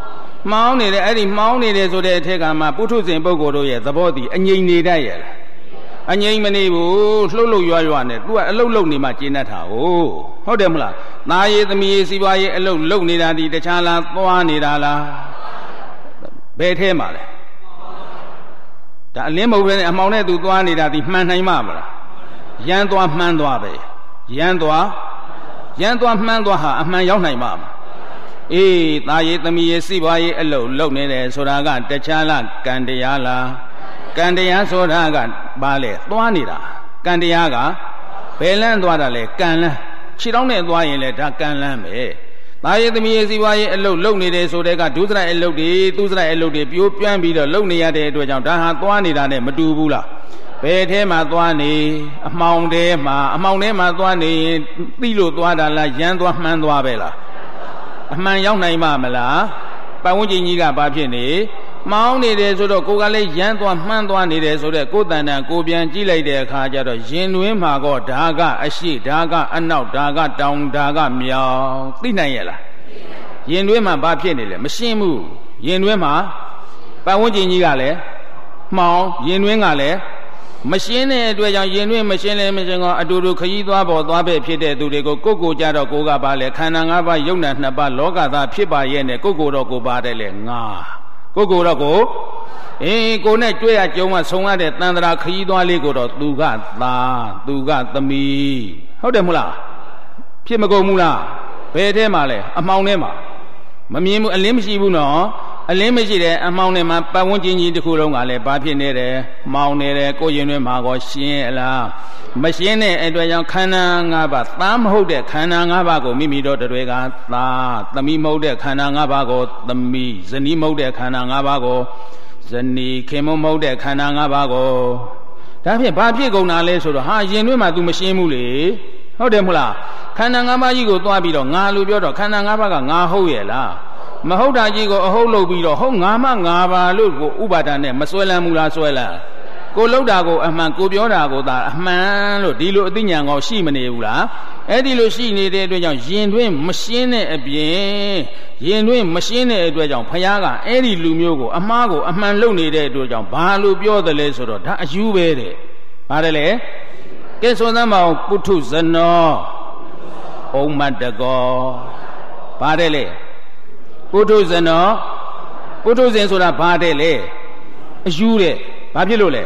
mong này đấy ấy thì mong này đấy rồi đấy thế cả mà bố thu tiền bố cô rồi tập bố thì anh nhìn này đấy anh nhìn mà này bố lâu lâu yoa yoa này tu lâu lâu này mà chỉ là thảoဟုတ်တယ်မလားသားရေးသမီးရေးစီးပွားရေးအလုပ်လုပ်နေတာဒီတခြားလားသွားနေတာလားဘယ်ထဲမှာလဲဒါအလင်းမဟုတ်ပဲအမောင်နဲ့သူသွားနေတာဒီမှန်နိုင်မှာမလားရမ်းသွားမှန်းသွားပဲရမ်းသွားရမ်းသွားမှန်းသွားဟာအမှန်ရောက်နိုင်မှာအေးသားရေးသမီးရေးစီးပွားရေးအလုပ်လုပ်နေတယ်ဆိုတာကတခြားလားကံတရားလားကံတရားဆိုတာကဘာလဲသွားနေတာကံတရားကဘယ်လန်းသွားတာလဲကံလန်းခြေထောက်နဲ့သွားရင်လည်းဒါကံလန်းပဲသားရေးသမီးရေးစီးပွားရေးအလုပ်လုပ်နေတယ်ဆိုတဲ့ကဒုစရိုက်အလုပ်တွေသူစရိုက်အလုပ်တွေပြိုးပြန်းပြီးတော့လုပ်နေရတဲ့အတွက်ကြောင့်ဒါဟာသွားနေတာနဲ့မတူဘူးလားဘယ်ထဲမှာသွားနေအမှောင်ထဲမှာအမှောင်ထဲမှာသွားနေရင်သိလို့သွားတာလားရမ်းသွားမှန်းသွားပဲလားအမှန်ရောက်နိုင်မှာမလားပတ်ဝန်းကျင်ကြီးကဘာဖြစ်နေမောင်းနေတယ်ဆိုတော့ကိုကလည်းရမ်းသွားမှန်းသွားနေတယ်ဆိုတော့ကိုယ်တန်တန်ကိုပြန်ကြည့်လိုက်တဲ့အခါကျတော့ရင်တွင်းမှာကောဒါကအရှိဒါကအနောက်ဒါကတောင်ဒါကမြောင်သိနိုင်ရဲ့လားရင်တွင်းမှာဘာဖြစ်နေလဲမရှင်းဘူးရင်တွင်းမှာပတ်ဝန်းကျင်ကြီးကလည်းမှောင်ရင်တွင်းကလည်းမရှင်းတဲ့အတွက်ကြောင့်ရင်တွင်းမရှင်းလဲမရှင်းကောအတူတူခရီးသွားပေါ်သွားပဲဖြစ်တဲ့သူတွေကိုကိုယ်ကိုကြတော့ကိုကပါလေခန္ဓာ၅ပါးယုံနာနှစ်ပါးလောကသားဖြစ်ပါရဲ့နဲ့ကိုယ်ကိုတော့ကိုပါတယ်လေငါကိုကိုတော့ကိုအေးကိုနဲ့တွေ့ရကြုံမှဆုံရတဲ့တန်ត្រာခရီးသွားလေးကိုတော့သူကသားသူကသမီးဟုတ်တယ်မလားဖြစ်မကုန်ဘူးလားဘယ်ထဲမှာလဲအမှောင်ထဲမှာမမြင်ဘူးအလင်းမရှိဘူးနော်အလင်းမရှိတဲ့အမှောင်ထဲမှာပတ်ဝန်းကျင်ကြီးတစ်ခုလုံးကလည်းဘာဖြစ်နေတယ်မှောင်နေတယ်ကိုရင်တွင်မှာကောရှင်းအလားမရှင်းတဲ့အတွက်ကြောင့်ခန္ဓာ၅ပါးသားမဟုတ်တဲ့ခန္ဓာ၅ပါးကိုမိမိတို့တွေကသားသမီးမဟုတ်တဲ့ခန္ဓာ၅ပါးကိုသမီးဇနီးမဟုတ်တဲ့ခန္ဓာ၅ပါးကိုဇနီးခင်မမဟုတ်တဲ့ခန္ဓာ၅ပါးကိုဒါဖြင့်ဘာဖြစ်ကုန်တာလဲဆိုတော့ဟာရင်တွင်မှာ तू မရှင်းဘူးလေဟုတ်တယ်မလားခန္ဓာ၅ပါးကြီးကိုသွားပြီးတော့ငါလို့ပြောတော့ခန္ဓာ၅ပါးကငါဟုတ်ရဲ့လားမဟုတ်တာကြီးကိုအဟုတ်လုပ်ပြီးတော့ဟုတ်ငါမှငါပါလို့ကိုဥပါဒာနဲ့မစွဲလန်းဘူးလားစွဲလန်းကိုလှုပ်တာကိုအမှန်ကိုပြောတာကိုသာအမှန်လို့ဒီလိုအသိဉာဏ်ကောရှိမနေဘူးလားအဲ့ဒီလိုရှိနေတဲ့အတွက်ကြောင့်ယင်တွင်းမရှင်းတဲ့အပြင်ယင်တွင်းမရှင်းတဲ့အတွက်ကြောင့်ဘုရားကအဲ့ဒီလူမျိုးကိုအမှားကိုအမှန်လုပ်နေတဲ့အတွက်ကြောင့်ဘာလို့ပြောတယ်လဲဆိုတော့ဒါအယူပဲတဲ့ပါတယ်လေကဲဆိုသမ်းပါအောင်ပုထုဇနောဩမတ္တကောပါတယ်လေပုထုဇနောပုထုဇဉ်ဆိုတာဘာတဲ့လေအယူတဲ့ဘာဖြစ်လို့လဲ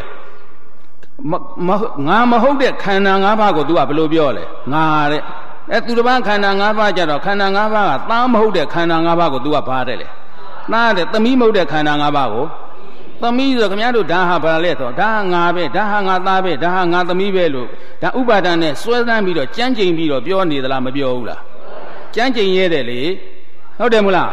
ငါမဟုတ်တဲ့ခန္ဓာ၅ပါးကို तू ကဘယ်လိုပြောလဲငါတဲ့အဲသူတစ်ပါးခန္ဓာ၅ပါးကြတော့ခန္ဓာ၅ပါးကသားမဟုတ်တဲ့ခန္ဓာ၅ပါးကို तू ကဘာတဲ့လဲသားတဲ့သမီးမဟုတ်တဲ့ခန္ဓာ၅ပါးကိုသမီးဆိုခင်ဗျားတို့ဒါဟာဘာလဲဆိုဒါဟာငါပဲဒါဟာငါသားပဲဒါဟာငါသမီးပဲလို့ဒါဥပါဒဏ်နဲ့စွဲသမ်းပြီးတော့ကြမ်းကြိမ်ပြီးတော့ပြောနေသလားမပြောဘူးလားကြမ်းကြိမ်ရဲတယ်လေဟုတ်တယ်မလား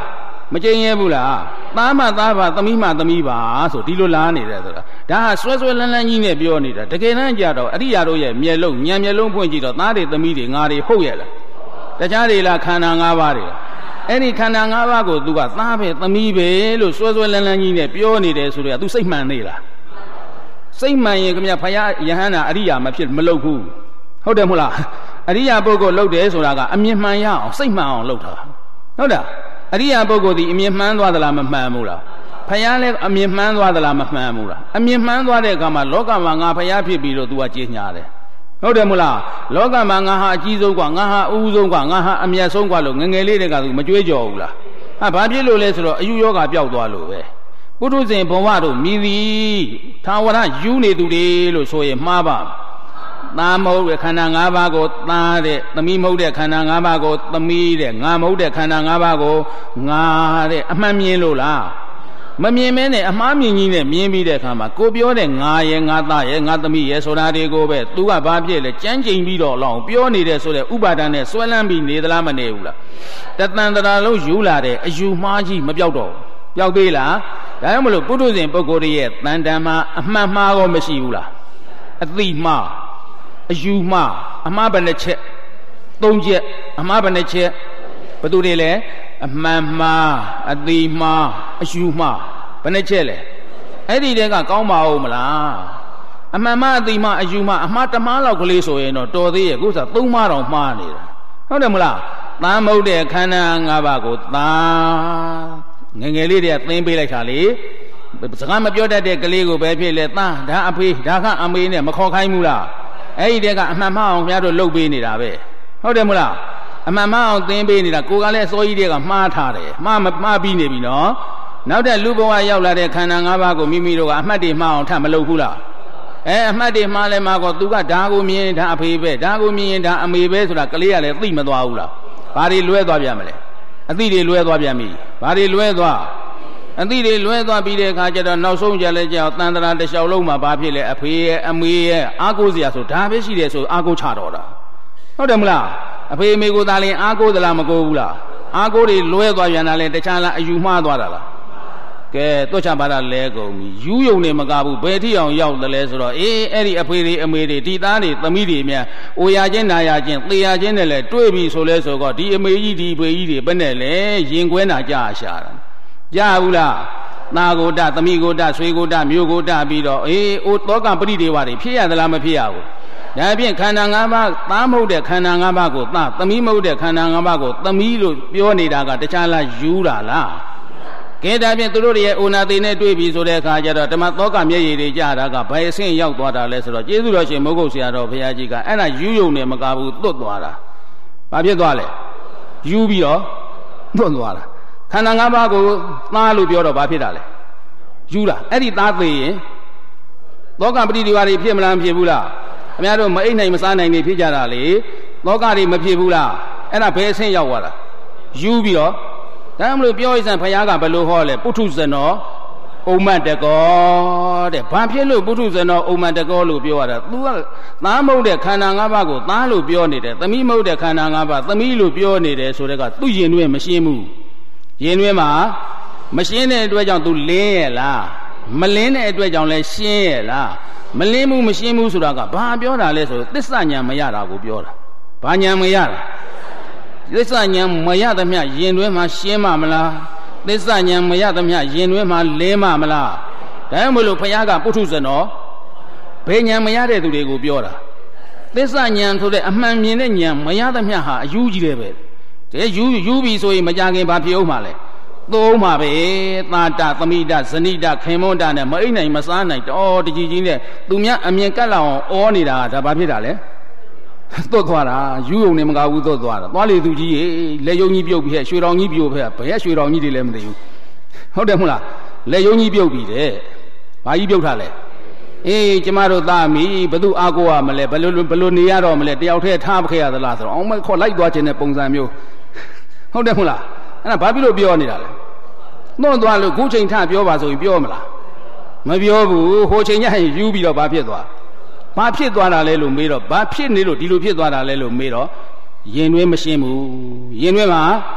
မကျင်းရဲဘူးလားသားမသားပါသမီးမသမီးပါဆိုဒီလိုလားနေတယ်ဆိုတာဒါဟာဆွဲဆွဲလန်းလန်းကြီးနဲ့ပြောနေတာတကယ်တမ်းကြတော့အရိယာတို့ရဲ့မျက်လုံးညံမျက်လုံးဖွင့်ကြည့်တော့သားတွေသမီးတွေငါတွေဟုတ်ရဲ့လားတခြားတွေလားခန္ဓာ၅ပါးတွေအဲ့ဒီခန္ဓာ၅ပါးကို तू ကသားပဲသမီးပဲလို့ဆွဲဆွဲလန်းလန်းကြီးနဲ့ပြောနေတယ်ဆိုတော့ तू စိတ်မှန်နေလားစိတ်မှန်ရင်ခင်ဗျာဖယားယဟန္တာအရိယာမဖြစ်မလုပ်ဘူးဟုတ်တယ်မဟုတ်လားအရိယာပုဂ္ဂိုလ်လုပ်တယ်ဆိုတာကအမြင်မှန်ရအောင်စိတ်မှန်အောင်လုပ်တာဟုတ်လားအရိယာပုဂ္ဂိုလ်ဒီအမြင်မှန်သွားသလားမမှန်ဘူးလားဖယားလည်းအမြင်မှန်သွားသလားမမှန်ဘူးလားအမြင်မှန်သွားတဲ့အခါမှာလောကမှာငါဖယားဖြစ်ပြီးတော့ तू ကကြေညာတယ်ဟုတ်တယ်မဟုတ်လားလောကမှာငါဟာအကြီးဆုံးกว่าငါဟာအဦးဆုံးกว่าငါဟာအမြတ်ဆုံးกว่าလို့ငငယ်လေးတွေက तू မကြွေးကြော်ဘူးလားဟာဘာဖြစ်လို့လဲဆိုတော့အယူယောဂပျောက်သွားလို့ပဲပုထုဇဉ်ဘဝတို့မြည်သည်သာဝရယူနေသူတွေလို့ဆိုရင်မှားပါသားမဟုတ်တဲ့ခန္ဓာ၅ပါးကိုသားတဲ့သမီးမဟုတ်တဲ့ခန္ဓာ၅ပါးကိုသမီးတဲ့ငါမဟုတ်တဲ့ခန္ဓာ၅ပါးကိုငါတဲ့အမှန်မြင်လို့လားမမြင်မဲနဲ့အမှားမြင်ကြီးနဲ့မြင်ပြီးတဲ့အခါမှာကိုပြောတဲ့ငါရဲ့ငါသားရဲ့ငါသမီးရဲ့ဆိုတာတွေကိုပဲသူကဘာဖြစ်လဲကြမ်းကြိမ်ပြီးတော့လောင်ပြောနေတဲ့ဆိုတဲ့ဥပါဒဏ်နဲ့ဆွဲလန်းပြီးနေသလားမနေဘူးလားတသံတရာလုံးယူလာတဲ့အယူမှားကြီးမပြောက်တော့ဘူးပျောက်သေးလားဒါကြောင့်မလို့ပုထုဇဉ်ပုဂ္ဂိုလ်ရဲ့တန်တန်မှာအမှန်မှားရောမရှိဘူးလားအသိမှားအယူမှားအမှားဘယ်နှချက်သုံးချက်အမှားဘယ်နှချက်ဘယ်သူတွေလဲအမှန်မှားအသိမှားအယူမှားဘယ်နှချက်လဲအဲ့ဒီတဲကကောင်းပါဦးမလားအမှန်မှားအသိမှားအယူမှားအမှားတမားလောက်ကလေးဆိုရင်တော့တော်သေးရဲ့ကိုယ်စားသုံးမှားတော့မှားနေတာဟုတ်တယ်မလားသားမဟုတ်တဲ့ခန္ဓာ၅ပါးကိုသားငငယ်လေးတွေကသင်ပေးလိုက်တာလေစကားမပြောတတ်တဲ့ကလေးကိုပဲဖြစ်လေသားဒါအဖေဒါကအမေနဲ့မခေါ်ခိုင်းဘူးလားအဲ့ဒီတဲကအမှန်မှန်အောင်ခင်ဗျားတို့လှုပ်ပေးနေတာပဲဟုတ်တယ်မလားအမှန်မှန်အောင်သင်ပေးနေတာကိုကလည်းစောကြီးတွေကမှားထားတယ်မှားမမှားပြီးနေပြီနော်နောက်တဲ့လူဘဝရောက်လာတဲ့ခန္ဓာ၅ပါးကိုမိမိတို့ကအမှတ်တွေမှားအောင်ထပ်မလုပ်ဘူးလားအဲအမှတ်တွေမှားလဲမှာကောသူကဒါကိုမြင်ဒါအဖေပဲဒါကိုမြင်ရင်ဒါအမေပဲဆိုတာကလေးကလည်းသိမသွားဘူးလားဘာတွေလွဲသွားပြန်မလဲအသိတွေလွဲသွားပြန်ပြီဘာတွေလွဲသွားအသိတွေလွဲသွားပြီးတဲ့အခါကျတော့နောက်ဆုံးကြလဲကြောက်တန်တရာတစ်လျှောက်လုံးမှာဘာဖြစ်လဲအဖေရဲ့အမေရဲ့အားကိုးစရာဆိုဒါပဲရှိတယ်ဆိုအားကိုးချတော့တာဟုတ်တယ်မလားအဖေအမေကိုသာလင်အားကိုးသလားမကိုးဘူးလားအားကိုးတွေလွဲသွားပြန်တာလဲတခြားလားအယူမှားသွားတာလားကဲတွတ်ချပါတာလဲကုန်ပြီယူယုံနေမကဘူးဘယ်ထိအောင်ရောက်တယ်လဲဆိုတော့အေးအဲ့ဒီအဖေတွေအမေတွေဒီသားတွေသမီးတွေများအိုရချင်းနာရချင်းသေရချင်းနဲ့လဲတွေ့ပြီဆိုလဲဆိုတော့ဒီအမေကြီးဒီဖေကြီးတွေဘယ်နဲ့လဲရင်ခွဲနာကြရှာတာကြားဘူးလားနာကိုတသမီးကိုတဆွေကိုတမျိုးကိုတပြီးတော့အေးအိုတောကပရိဒေဝတွေဖြစ်ရသလားမဖြစ်ရဘူးဒါဖြင့်ခန္ဓာ၅ပါးသားမဟုတ်တဲ့ခန္ဓာ၅ပါးကိုသားသမီးမဟုတ်တဲ့ခန္ဓာ၅ပါးကိုသမီးလို့ပြောနေတာကတခြားလားယူတာလားကဲဒါဖြင့်သူတို့ရဲ့အိုနာသေးနဲ့တွေ့ပြီဆိုတဲ့အခါကျတော့ဓမ္မသောကမျက်ရည်တွေကြတာကဘယ်အဆင့်ရောက်သွားတာလဲဆိုတော့ကျေးဇူးတော်ရှင်မိုးကုတ်ဆရာတော်ဘုရားကြီးကအဲ့ဒါယူယုံနေမကဘူးသွတ်သွားတာဘာဖြစ်သွားလဲယူပြီးတော့သွတ်သွားတာခန္ဓာ၅ပါးကိုသားလို့ပြောတော့ဘာဖြစ်တာလဲယူတာအဲ့ဒီသားသေးရင်သောကပရိဒီဝါတွေဖြစ်မလားမဖြစ်ဘူးလားခင်ဗျားတို့မအိတ်နိုင်မစားနိုင်နေဖြစ်ကြတာလေသောကတွေမဖြစ်ဘူးလားအဲ့ဒါဘယ်အဆင့်ရောက်သွားတာယူပြီးတော့ဒါမှမလို့ပြောရစံဘုရားကဘယ်လိုဟောလဲပုထုဇဏောဥမ္မတကောတဲ့ဘာဖြစ်လို့ပုထုဇဏောဥမ္မတကောလို့ပြောရတာ तू ကသားမဟုတ်တဲ့ခန္ဓာ၅ပါးကိုသားလို့ပြောနေတယ်သမီးမဟုတ်တဲ့ခန္ဓာ၅ပါးသမီးလို့ပြောနေတယ်ဆိုတဲ့ကသူ့ရင်တွင်မရှင်းဘူးရင်တွင်မှာမရှင်းတဲ့အတွက်ကြောင့် तू လင်းရဲ့လားမလင်းတဲ့အတွက်ကြောင့်လဲရှင်းရဲ့လားမလင်းဘူးမရှင်းဘူးဆိုတာကဘာပြောတာလဲဆိုသစ္စာဉာဏ်မရတာကိုပြောတာဘာဉာဏ်မရတာသစ္စာဉာဏ်မရသမျှရင်တွင်မှာရှင်းမမလားသစ္စာဉာဏ်မရသမျှရင်တွင်မှာလင်းမမလားဒါမှမဟုတ်ဘုရားကပုထုဇဏောဘယ်ဉာဏ်မရတဲ့သူတွေကိုပြောတာသစ္စာဉာဏ်ဆိုတဲ့အမှန်မြင်တဲ့ဉာဏ်မရသမျှဟာအယူကြီးတယ်ပဲတဲ့ယူယူပြီဆိုရင်မကြခင်ဘာဖြစ်အောင်မှာလဲသုံးပါပဲသာတသမိတဇနိတခင်မွန်းတနဲ့မအိနိုင်မစားနိုင်တော်တကြီးကြီးနဲ့သူများအမြင်ကတ်လောက်အောင်ဩနေတာဒါဘာဖြစ်တာလဲသွတ်သွားတာယူုံနေမကဘူးသွတ်သွားတာသွားလေသူကြီးရေလက်ယုံကြီးပြုတ်ပြီးရွှေတော်ကြီးပြုတ်ဖက်ဘယ်ရွှေတော်ကြီးတွေလည်းမသိဘူးဟုတ်တယ်မဟုတ်လားလက်ယုံကြီးပြုတ်ပြီးတဲ့ဘာကြီးပြုတ်ထားလဲအေးကျမတို့သားမိဘသူအားကိုးရမလဲဘယ်လိုဘယ်လိုနေရတော့မလဲတယောက်တည်းထားပခဲ့ရသလားဆိုတော့အောင်မခေါ်လိုက်သွားခြင်းတဲ့ပုံစံမျိုးဟုတ်တယ်မဟုတ်လားအဲ့ဒါဘာဖြစ်လို့ပြောနေတာလဲနှုတ်သွားလို့ခုချိန်ထပြောပါဆိုရင်ပြောမလားမပြောဘူးဟိုချိန်ညရင်ယူပြီးတော့ဘာဖြစ်သွားဘာဖြစ်သွားတာလဲလို့မေးတော့ဘာဖြစ်နေလို့ဒီလိုဖြစ်သွားတာလဲလို့မေးတော့ရင်တွင်းမရှင်းဘူးရင်တွင်းမှာ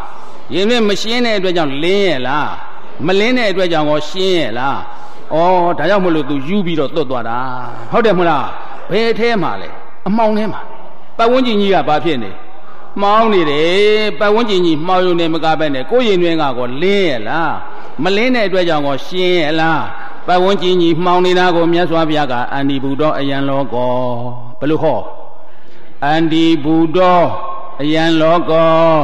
ရင်တွင်မရှင်းတဲ့အတွက်ကြောင့်လင်းရဲ့လားမလင်းတဲ့အတွက်ကြောင့်ကိုရှင်းရဲ့လားဩဒါကြောင့်မလို့သူယူပြီးတော့သွတ်သွားတာဟုတ်တယ်မလားဘယ်ထဲမှာလဲအမှောင်ထဲမှာပတ်ဝန်းကျင်ကြီးကဘာဖြစ်နေမှောင်နေတယ်ပတ်ဝန်းကျင်ကြီးမှောင်ရုံနဲ့မကားပဲနဲ့ကိုယ်ရင်တွင်ကကိုလင်းရဲ့လားမလင်းတဲ့အတွက်ကြောင့်ကိုရှင်းရဲ့လားပတ်ဝန်းကျင်ကြီးမှောင်နေတာကိုမြတ်စွာဘုရားကအန္တိဘူတော်အယံလောကောဘယ်လိုဟောအန္တိဘူတော်အယံလောကော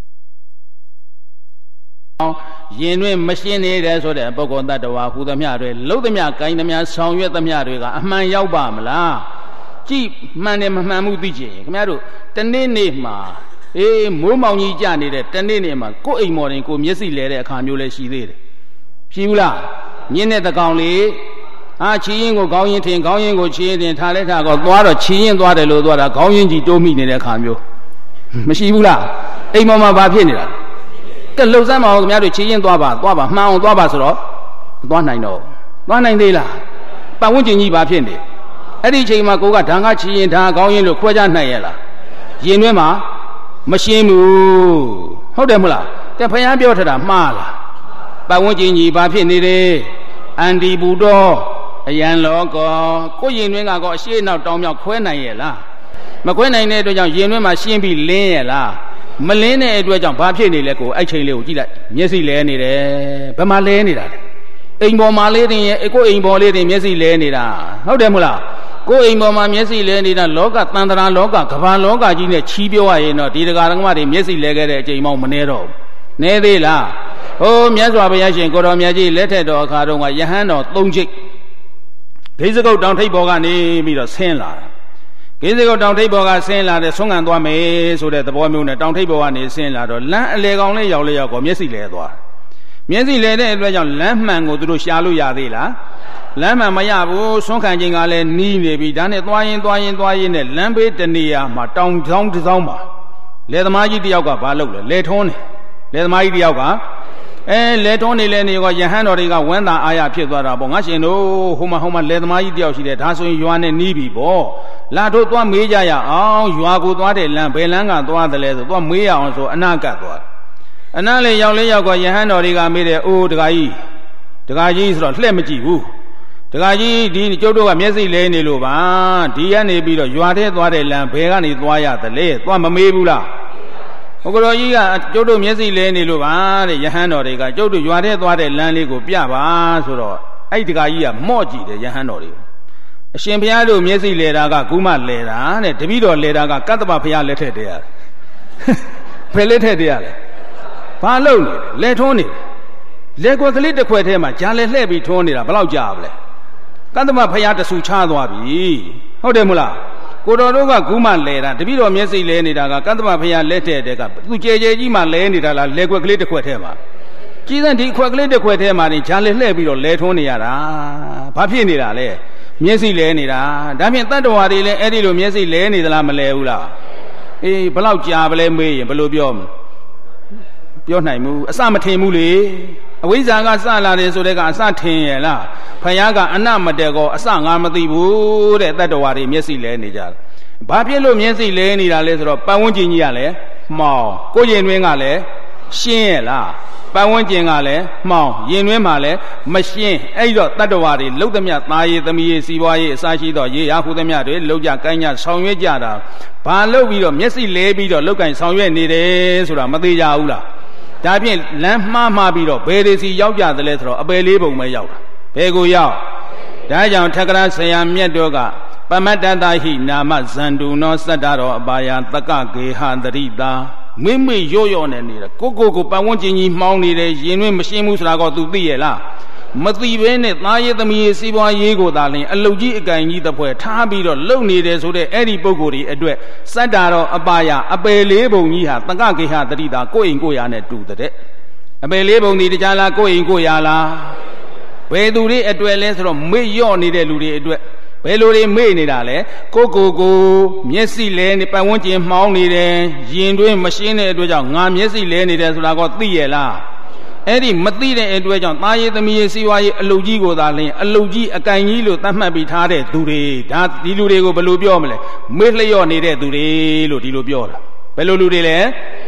ရင်တွင်မရှင်းနေတယ်ဆိုတဲ့ပုဂ္ဂိုလ်တ attva ဟူသမျှတွေလှုပ်သမျှကိုင်းသမျှဆောင်ရွက်သမျှတွေကအမှန်ရောက်ပါမလားကြည့်မှန်တယ်မမှန်မှုသိချင်ခင်ဗျားတို့တနေ့နေ့မှာအေးမိုးမောင်ကြီးကြနေတဲ့တနေ့နေ့မှာကိုယ်အိမ်မော်ရင်ကိုမျက်စိလဲတဲ့အခါမျိုးလည်းရှိသေးတယ်ရှိဘူးလားညင်းတဲ့တကောင်လေးအာချီရင်ကိုခေါင်းရင်ထင်ခေါင်းရင်ကိုချီရင်ထင်ထားလဲထားတော့သွားတော့ချီရင်သွားတယ်လို့သွားတာခေါင်းရင်ကြီးတိုးမိနေတဲ့အခါမျိုးမရှိဘူးလားအိမ်မော်မှာဘာဖြစ်နေတာကဲလှုပ်စမ်းမအောင်ခင်ဗျားတို့ချီရင်သွားပါသွားပါမှန်အောင်သွားပါဆိုတော့မသွားနိုင်တော့သွားနိုင်သေးလားပတ်ဝန်းကျင်ကြီးဘာဖြစ်နေအဲ့ဒီချိန်မှာကိုကဓာန်ကချီရင်ဓာန်ခေါင်းရင်လို့ခွဲခြားနိုင်ရဲ့လားရင်တွင်းမှာမရှင်းဘူးဟုတ်တယ်မလားတဲ့ဘုရားပြောထတာမှားလားပတ်ဝန်းကျင်ကြီးဘာဖြစ်နေတယ်အန္တိဘူတော်အယံလောကောကိုရင်တွင်းကကောအရှိနောက်တောင်းမြောက်ခွဲနိုင်ရဲ့လားမခွဲနိုင်တဲ့အတွက်ကြောင့်ရင်တွင်းမှာရှင်းပြီးလင်းရဲ့လားမလင်းတဲ့အတွက်ကြောင့်ဘာဖြစ်နေလဲကိုအဲ့ချိန်လေးကိုကြည့်လိုက်မျက်စိလဲနေတယ်ဘယ်မှာလဲနေတာလဲအိမ်ပေါ်မှာလေးတင်ရဲ့ကိုအိမ်ပေါ်လေးတင်မျက်စိလဲနေတာဟုတ်တယ်မလားကိုအိမ်ပေါ်မှာမျက်စိလဲနေတာလောကတန်တရာလောကကဘာလောကကြီးနဲ့ချီးပြောရရင်တော့ဒီတရားဓမ္မတွေမျက်စိလဲခဲ့တဲ့အချိန်မှမနေတော့ဘူးနေသေးလားဟိုမြတ်စွာဘုရားရှင်ကိုတော်မြတ်ကြီးလက်ထက်တော်အခါတုန်းကယဟန်တော်သုံးချိတ်ဂိဇကုတ်တောင်ထိပ်ပေါ်ကနေပြီးတော့ဆင်းလာတယ်ဂိဇကုတ်တောင်ထိပ်ပေါ်ကဆင်းလာတဲ့ဆုံးခံသွားမယ်ဆိုတဲ့သဘောမျိုးနဲ့တောင်ထိပ်ပေါ်ကနေဆင်းလာတော့လမ်းအလေကောင်လေးရောက်လေရောက်ကောမျက်စိလဲသွားမျက်စိလဲတဲ့အတွက်ကြောင့်လမ်းမှန်ကိုသူတို့ရှာလို့ရသေးလားလမ်းမှန်မရဘူးဆုံးခံခြင်းကလည်းနီးနေပြီဒါနဲ့သွားရင်သွားရင်သွားရင်နဲ့လမ်းဘေးတနေရာမှာတောင်တောင်တစ်စောင်းမှာလယ်သမားကြီးတယောက်ကဘာလုပ်လဲလယ်ထုံးနေလယ်သမားကြီးတယောက်ကအဲလယ်ထုံးနေလဲနေကယဟန်တော်တွေကဝမ်းသာအားရဖြစ်သွားတာပေါ့ငါရှင်တို့ဟိုမှာဟိုမှာလယ်သမားကြီးတယောက်ရှိတယ်ဒါဆိုရင်ရွာနဲ့နီးပြီပေါ့လာတို့သွားမေးကြရအောင်ရွာကိုသွားတဲ့လမ်းဘယ်လမ်းကသွားတယ်လဲဆိုသွားမေးရအောင်ဆိုအနာကတ်သွားအနာလေးရောက်လေးရောက်ကယဟန်တော်တွေကမေးတယ်အိုးတခါကြီးတခါကြီးဆိုတော့လှည့်မကြည့်ဘူးတခါကြီးဒီကျုပ်တို့ကမျက်စိလဲနေလို့ပါဒီကနေပြီးတော့ရွာထဲသွားတဲ့လမ်းဘယ်ကနေသွားရတယ်လဲသွားမမေးဘူးလားဟုတ်ကဲ့ကြီးကကျုပ်တို့မျက်စိလဲနေလို့ပါတဲ့ယဟန်တော်တွေကကျုပ်တို့ရွာထဲသွားတဲ့လမ်းလေးကိုပြပါဆိုတော့အဲ့ဒီတခါကြီးကမော့ကြည့်တယ်ယဟန်တော်တွေအရှင်ဘုရားတို့မျက်စိလဲတာကကုမလဲတာတဲ့တပည့်တော်လဲတာကကတ္တပဘုရားလက်ထက်တည်းရတယ်ဘယ်လက်ထက်တည်းရလဲဘာလုပ်နေလဲထုံးနေလဲကွက်ကလေးတစ်ခွက်ထဲမှာဂျာလဲလှဲ့ပြီးထုံးနေတာဘယ်လောက်ကြာပါလဲကတ္တမဖရာတဆူချသွားပြီဟုတ်တယ်မလားကိုတော်တို့ကဂုမလဲတာတပည့်တော်မျက်စိလဲနေတာကကတ္တမဖရာလက်တဲ့တဲ့ကသူကြဲကြဲကြီးမှလဲနေတာလားလဲကွက်ကလေးတစ်ခွက်ထဲမှာကြီးစံဒီခွက်ကလေးတစ်ခွက်ထဲမှာနေဂျာလဲလှဲ့ပြီးတော့လဲထုံးနေရတာဘာဖြစ်နေတာလဲမျက်စိလဲနေတာဒါဖြင့်တတ္တဝါတွေလည်းအဲ့ဒီလိုမျက်စိလဲနေသလားမလဲဘူးလားအေးဘယ်လောက်ကြာပလဲမေးရင်ဘယ်လိုပြောမလဲပြောနိုင်မှုအစမထင်ဘူးလေအဝိဇ္ဇာကစလာတယ်ဆိုတဲ့ကအစထင်ရဲ့လားဖယားကအနမတဲကောအစငါမသိဘူးတဲ့တတ္တဝါတွေမျက်စိလဲနေကြတယ်ဘာဖြစ်လို့မျက်စိလဲနေတာလဲဆိုတော့ပတ်ဝန်းကျင်ကြီးကလည်းမှောင်ကိုယ်ရင်တွင်းကလည်းရှင်းရဲ့လားပတ်ဝန်းကျင်ကလည်းမှောင်ရင်တွင်းမှာလည်းမရှင်းအဲ့တော့တတ္တဝါတွေလှုပ်သမျှသားရည်သမီးရည်စီးပွားရေးအစရှိတော့ရေရဟုသမျှတွေလှုပ်ကြကိုင်းကြဆောင်ရွက်ကြတာဘာလှုပ်ပြီးတော့မျက်စိလဲပြီးတော့လှုပ်ကိုင်းဆောင်ရွက်နေတယ်ဆိုတာမသိကြဘူးလားဒါဖြင့်လမ်းမှားမှားပြီးတော့ဘယ်တွေစီရောက်ကြသလဲဆိုတော့အပယ်လေးပုံပဲရောက်တာဘယ်ကိုရောက်ဒါကြောင့်ထက္ကရာဆရာမြတ်တို့ကပမတ္တတဟိနာမဇန္တုနောစတ္တရောအပါယတကကေဟတရိတာမိမိရို့ရို့နေနေတယ်ကိုကိုကိုပတ်ဝန်းကျင်ကြီးမှောင်းနေတယ်ရင်တွင်းမရှင်းဘူးဆိုတာကော तू သိရဲ့လားမသိဘဲနဲ့သားရသမီးရေးစီးပွားရေးကိုသာလင်အလုတ်ကြီးအကင်ကြီးတစ်ဖွဲ့ထားပြီးတော့လုံနေတယ်ဆိုတဲ့အဲ့ဒီပုံကိုယ်ဒီအတွက်စတ္တာရောအပါယအပယ်လေးပုံကြီးဟာတကကေဟတရိတာကိုယ်အိမ်ကိုယ်ရာနဲ့တူတဲ့အပယ်လေးပုံဒီတခြားလားကိုယ်အိမ်ကိုယ်ရာလားဘယ်သူတွေအတွက်လဲဆိုတော့မေ့လျော့နေတဲ့လူတွေအတွက်ဘယ်လိုတွေမေ့နေတာလဲကိုကိုကိုမျက်စိလဲနေပတ်ဝန်းကျင်မှောင်းနေတယ်ရင်တွင်းမရှင်းတဲ့အတွက်ကြောင့်ငါမျက်စိလဲနေတယ်ဆိုတာကောသိရဲ့လားအဲ့ဒီမသိတဲ့အတွက်ကြောင့်သားရေးသမီးရေးစီးပွားရေးအလုတ်ကြီးကိုသာလင်းအလုတ်ကြီးအကင်ကြီးလို့သတ်မှတ်ပြီးထားတဲ့သူတွေဒါဒီလူတွေကိုဘယ်လိုပြောမလဲမေ့လျော့နေတဲ့သူတွေလို့ဒီလိုပြောတာဘယ်လိုလူတွေလဲ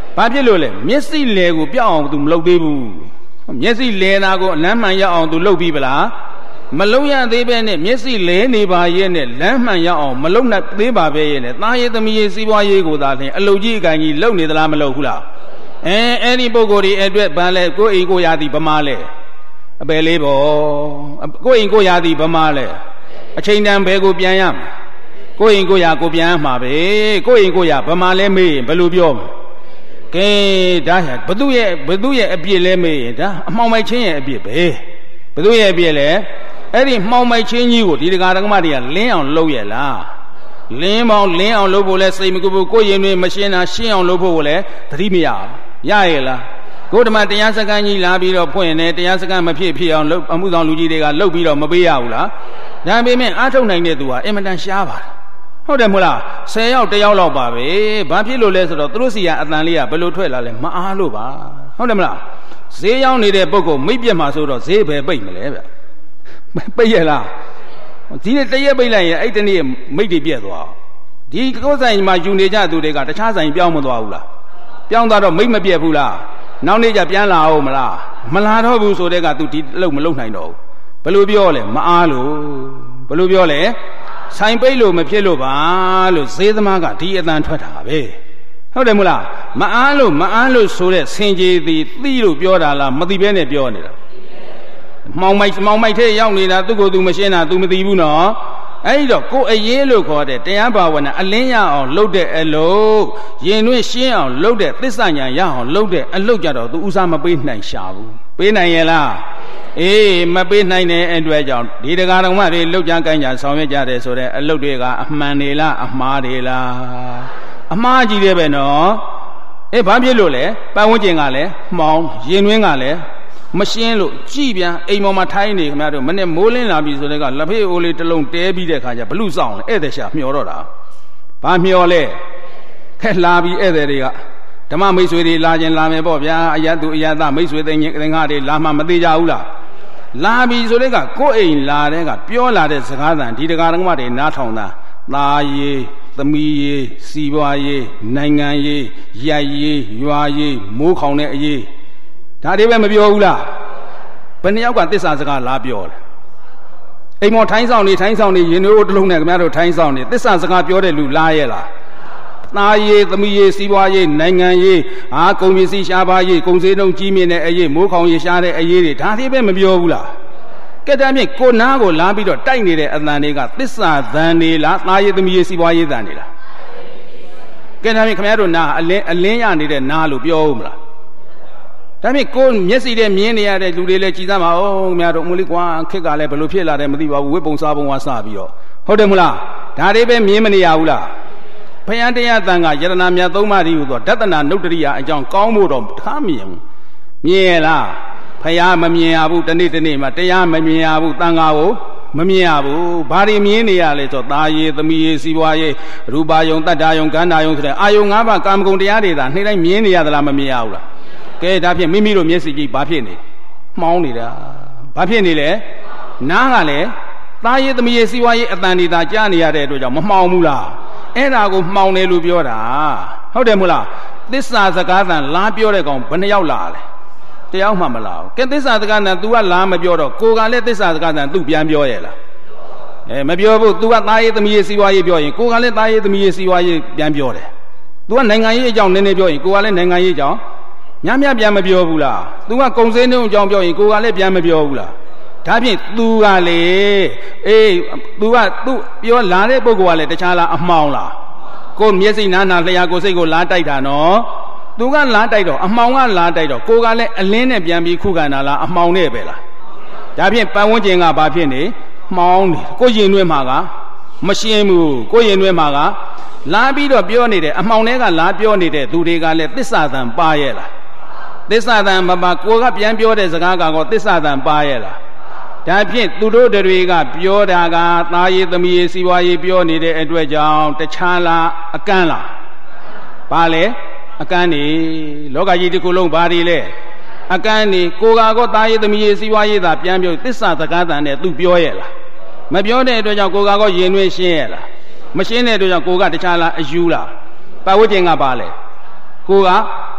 ဘာဖြစ်လို့လဲမျက်စိလဲကိုပြောက်အောင်သူမလုပ်သေးဘူးမျက်စိလဲတာကိုလမ်းမှန်ရအောင်သူလုပ်ပြီးပလားမလုံရသေးပဲနဲ့မျက်စိလဲနေပါရဲ့နဲ့လမ်းမှန်ရအောင်မလုံနိုင်သေးပါပဲရဲ့နဲ့သားရေးသမီးရေးစီးပွားရေးကိုသာလျှင်အလုပ်ကြီးအကန့်ကြီးလုပ်နေသလားမလုပ်ဘူးလားအဲအဲ့ဒီပုဂ္ဂိုလ်ဒီအတွက်ဘာလဲကိုယ်အိမ်ကိုရာသည်ဗမာလဲအပယ်လေးပေါ့ကိုယ်အိမ်ကိုရာသည်ဗမာလဲအချိန်တန်ဘယ်ကိုပြန်ရမလဲကိုယ်အိမ်ကိုရာကိုပြန်ရမှာပဲကိုယ်အိမ်ကိုရာဗမာလဲမေးရင်ဘယ်လိုပြောမလဲကဲဒါဘသူရဲ့ဘသူရဲ့အပြစ်လဲမေးရင်ဒါအမှောင်မိုက်ချင်းရဲ့အပြစ်ပဲဘသူရဲ့အပြစ်လဲအဲ့ဒီမှောင်မိုက်ချင်းကြီးကိုဒီတရားဓမ္မတွေကလင်းအောင်လုပ်ရလားလင်းပေါင်းလင်းအောင်လုပ်ဖို့လဲစိတ်မကူဘူးကိုယ်ရင်တွေမရှင်းတာရှင်းအောင်လုပ်ဖို့လဲသတိမရဘူးရရဲ့လားကိုယ်ဓမ္မတရားစခန်းကြီးလာပြီးတော့ဖွင့်နေတရားစခန်းမဖြစ်ဖြစ်အောင်လုပ်အမှုဆောင်လူကြီးတွေကလုပ်ပြီးတော့မပေးရဘူးလားဒါပေမဲ့အားထုတ်နိုင်တဲ့သူဟာအင်မတန်ရှားပါတယ်ဟုတ်တယ်မို့လားဆယ်ယောက်တယောက်လောက်ပါပဲဘာဖြစ်လို့လဲဆိုတော့သူတို့စီကအတန်လေးကဘယ်လိုထွက်လာလဲမအားလို့ပါဟုတ်တယ်မလားဈေးရောက်နေတဲ့ပုဂ္ဂိုလ်မိတ်ပြတ်မှာဆိုတော့ဈေးပဲပိတ်မလဲဗျပိတ်ရလားဒီနေ့တရက်ပိတ်လိုက်ရင်အဲ့တနေ့မိတ်တွေပြက်သွားဒီကိုယ်ဆိုင်မှာယူနေကြသူတွေကတခြားဆိုင်ပြောင်းမသွားဘူးလားပြောင်းသွားတော့မိတ်မပြက်ဘူးလားနောက်နေ့ကျပြန်လာအောင်မလားမလာတော့ဘူးဆိုတဲ့ကသူဒီအလုပ်မလုပ်နိုင်တော့ဘူးဘယ်လိုပြောလဲမအားလို့ဘယ်လိုပြောလဲဆိုင်ပိတ်လို့မဖြစ်လို့ပါလို့ဈေးသမားကဒီအတန်ထွက်တာပဲဟုတ်တယ်မို့လားမအားလို့မအားလို့ဆိုတဲ့ဆင်ကြီးသည်သိလို့ပြောတာလားမသိဘဲနဲ့ပြောနေတာမှောင်မိုက်မှောင်မိုက်ထဲရောက်နေတာသူ့ကိုယ်သူမရှင်းတာ तू မသိဘူးနော်အဲ့ဒီတော့ကိုယ်အရေးလို့ခေါ်တဲ့တရားဘာဝနာအလင်းရအောင်လုပ်တဲ့အလုပ်ရင်တွင်းရှင်းအောင်လုပ်တဲ့သစ္စာဉာဏ်ရအောင်လုပ်တဲ့အလုပ်ကြတော့ तू ဥစားမပေးနိုင်ရှာဘူးပေးနိုင်ရဲ့လားအေးမပေးနိုင်တဲ့အတွက်ကြောင့်ဒီတရားတော်မတွေလှုပ်ကြမ်းကိုင်းကြဆောင်ရွက်ကြတယ်ဆိုတဲ့အလုပ်တွေကအမှန်တွေလားအမှားတွေလားအမှားကြီးတယ်ပဲနော်အေးဘာဖြစ်လို့လဲပတ်ဝန်းကျင်ကလည်းမှောင်ရင်တွင်းကလည်းမရှင်းလို့ကြည်ပြန်အိမ်ပေါ်မှာထိုင်းနေခင်ဗျားတို့မနဲ့မိုးလင်းလာပြီဆိုတဲ့ကလက်ဖေးအိုးလေးတစ်လုံးတဲပြီးတဲ့ခါကျဘလူးဆောင်လေဧည့်သည်ရှာမျောတော့တာဘာမျောလဲခက်လာပြီးဧည့်သည်တွေကဓမ္မမိတ်ဆွေတွေလာခြင်းလာမယ်ပေါ့ဗျာအယတ်သူအယတ်သားမိတ်ဆွေသိငင်သင်္ဃတွေလာမှမသေးကြဘူးလားလာပြီဆိုတဲ့ကကိုယ်အိမ်လာတဲ့ကပြောလာတဲ့စကားသံဒီတရားဓမ္မတွေနားထောင်တာသားရေးသမီးရေးစီးပွားရေးနိုင်ငံရေးရိုက်ရေးရွာရေးမိုးခေါင်တဲ့အရေးဒါတွေပဲမပြောဘူးလားဘယ်နှယောက်ကသစ္စာစကားလာပြောတယ်အိမ်မော်ထိုင်းဆောင်နေထိုင်းဆောင်နေရင်တို့တလုံးနဲ့ခင်ဗျားတို့ထိုင်းဆောင်နေသစ္စာစကားပြောတဲ့လူလားရဲ့လားသားရေးသမီးရေးစီးပွားရေးနိုင်ငံရေးအာကုန်ပစ္စည်းရှားပါးရေးကုန်စည်နှုန်းကြီးမြင့်တဲ့အရေးမိုးခေါင်ရေးရှားတဲ့အရေးတွေဒါတွေပဲမပြောဘူးလားကဲဒါမြင့်ကိုနားကိုလာပြီးတော့တိုက်နေတဲ့အသံတွေကသစ္စာသံတွေလားသားရေးသမီးရေးစီးပွားရေးသံတွေလားကဲဒါမြင့်ခင်ဗျားတို့နားအလင်းအလင်းရနေတဲ့နားလို့ပြောဦးမလားဒါမြင့်ကိုမျက်စိနဲ့မြင်နေရတဲ့လူတွေလည်းကြည်သားပါအောင်များတို့မလို့ကွာခက်ကလည်းဘယ်လိုဖြစ်လာတယ်မသိပါဘူးဝိပုံစားပုံကစပြီးတော့ဟုတ်တယ်မလားဒါတွေပဲမြင်မနေရဘူးလားဘုရားတရားတန်ခါယတနာမြတ်သုံးပါးဒီဟူသောဒသနာနုတ္တရိယအကြောင်းကောင်းဖို့တော့တခါမြင်ဘူးမြင်ရလားဘုရားမမြင်ရဘူးတနေ့တနေ့မှာတရားမမြင်ရဘူးတန်ခါကိုမမြင်ရဘူးဘာတွေမြင်နေရလဲဆိုသားရေးသမီးရေးစီးပွားရေးရူပါယုံတတ္တာယုံကန္တာယုံဆိုတဲ့အာယုံ၅ပါးကာမဂုဏ်တရားတွေသာနေ့တိုင်းမြင်နေရသလားမမြင်ရဘူးလားကဲဒါဖြင့်မိမိတို့မျက်စိကြီးဘာဖြစ်နေမှောင်းနေတာဘာဖြစ်နေလဲနားကလည်းသားရေးသမီးရေးစီးပွားရေးအတန်တွေသာကြားနေရတဲ့အတွက်ကြောင့်မမှောင်ဘူးလားအဲ့ဒါကိုမှောင်တယ်လို့ပြောတာဟုတ်တယ်မို့လားသစ္စာစကားသံလားပြောတဲ့ကောင်ဘယ်နှယောက်လာလဲတယောက်မှမလာဘူးကဲသစ္စာစကားသံ तू ကလားမပြောတော့ကိုကလည်းသစ္စာစကားသံ तू ပြန်ပြောရဲ့လားအဲမပြောဘူး तू ကသားရေးသမီးရေးစီးပွားရေးပြောရင်ကိုကလည်းသားရေးသမီးရေးစီးပွားရေးပြန်ပြောတယ် तू ကနိုင်ငံရေးအကြောင်းနည်းနည်းပြောရင်ကိုကလည်းနိုင်ငံရေးအကြောင်းညမြပြန်မပြောဘူးလား तू ကကုံစင်းနှုံအကြောင်းပြောရင်ကိုကလည်းပြန်မပြောဘူးလားဒါဖြင့် तू ကလေအေး तू က तू ပြောလာတဲ့ပုဂ္ဂိုလ်ကလည်းတခြားလားအမှောင်လားကိုမျက်စိနားနာလျှာကိုစိတ်ကိုလားတိုက်တာနော် तू ကလားတိုက်တော့အမှောင်ကလားတိုက်တော့ကိုကလည်းအလင်းနဲ့ပြန်ပြီးခုခံတာလားအမှောင်နဲ့ပဲလားဒါဖြင့်ပတ်ဝန်းကျင်ကဘာဖြစ်နေမှောင်နေကိုရင်တွင်းမှာကမရှင်းဘူးကိုရင်တွင်းမှာကလာပြီးတော့ပြောနေတယ်အမှောင်တွေကလာပြောနေတဲ့သူတွေကလည်းသစ္စာသံပါရဲ့လားသစ္စာသံမပါကိုကပြန်ပြောတဲ့စကားကောသစ္စာသံပါရဲ့လားဒါဖြင့်သူတို့တွေကပြောတာကသားရေးသမီးရေးစီးပွားရေးပြောနေတဲ့အတွက်ကြောင့်တခြားလားအကန့်လားဘာလဲအကန့်နေလောကကြီးတစ်ခုလုံးဘာတွေလဲအကန့်နေကိုကကောသားရေးသမီးရေးစီးပွားရေးသာပြန်ပြောသစ္စာစကားသံနဲ့သူပြောရဲ့လားမပြောတဲ့အတွက်ကြောင့်ကိုကကောရင်တွင်းရှင်းရဲ့လားမရှင်းတဲ့အတွက်ကြောင့်ကိုကတခြားလားအယူလားပတ်ဝန်းကျင်ကပါလဲကိုက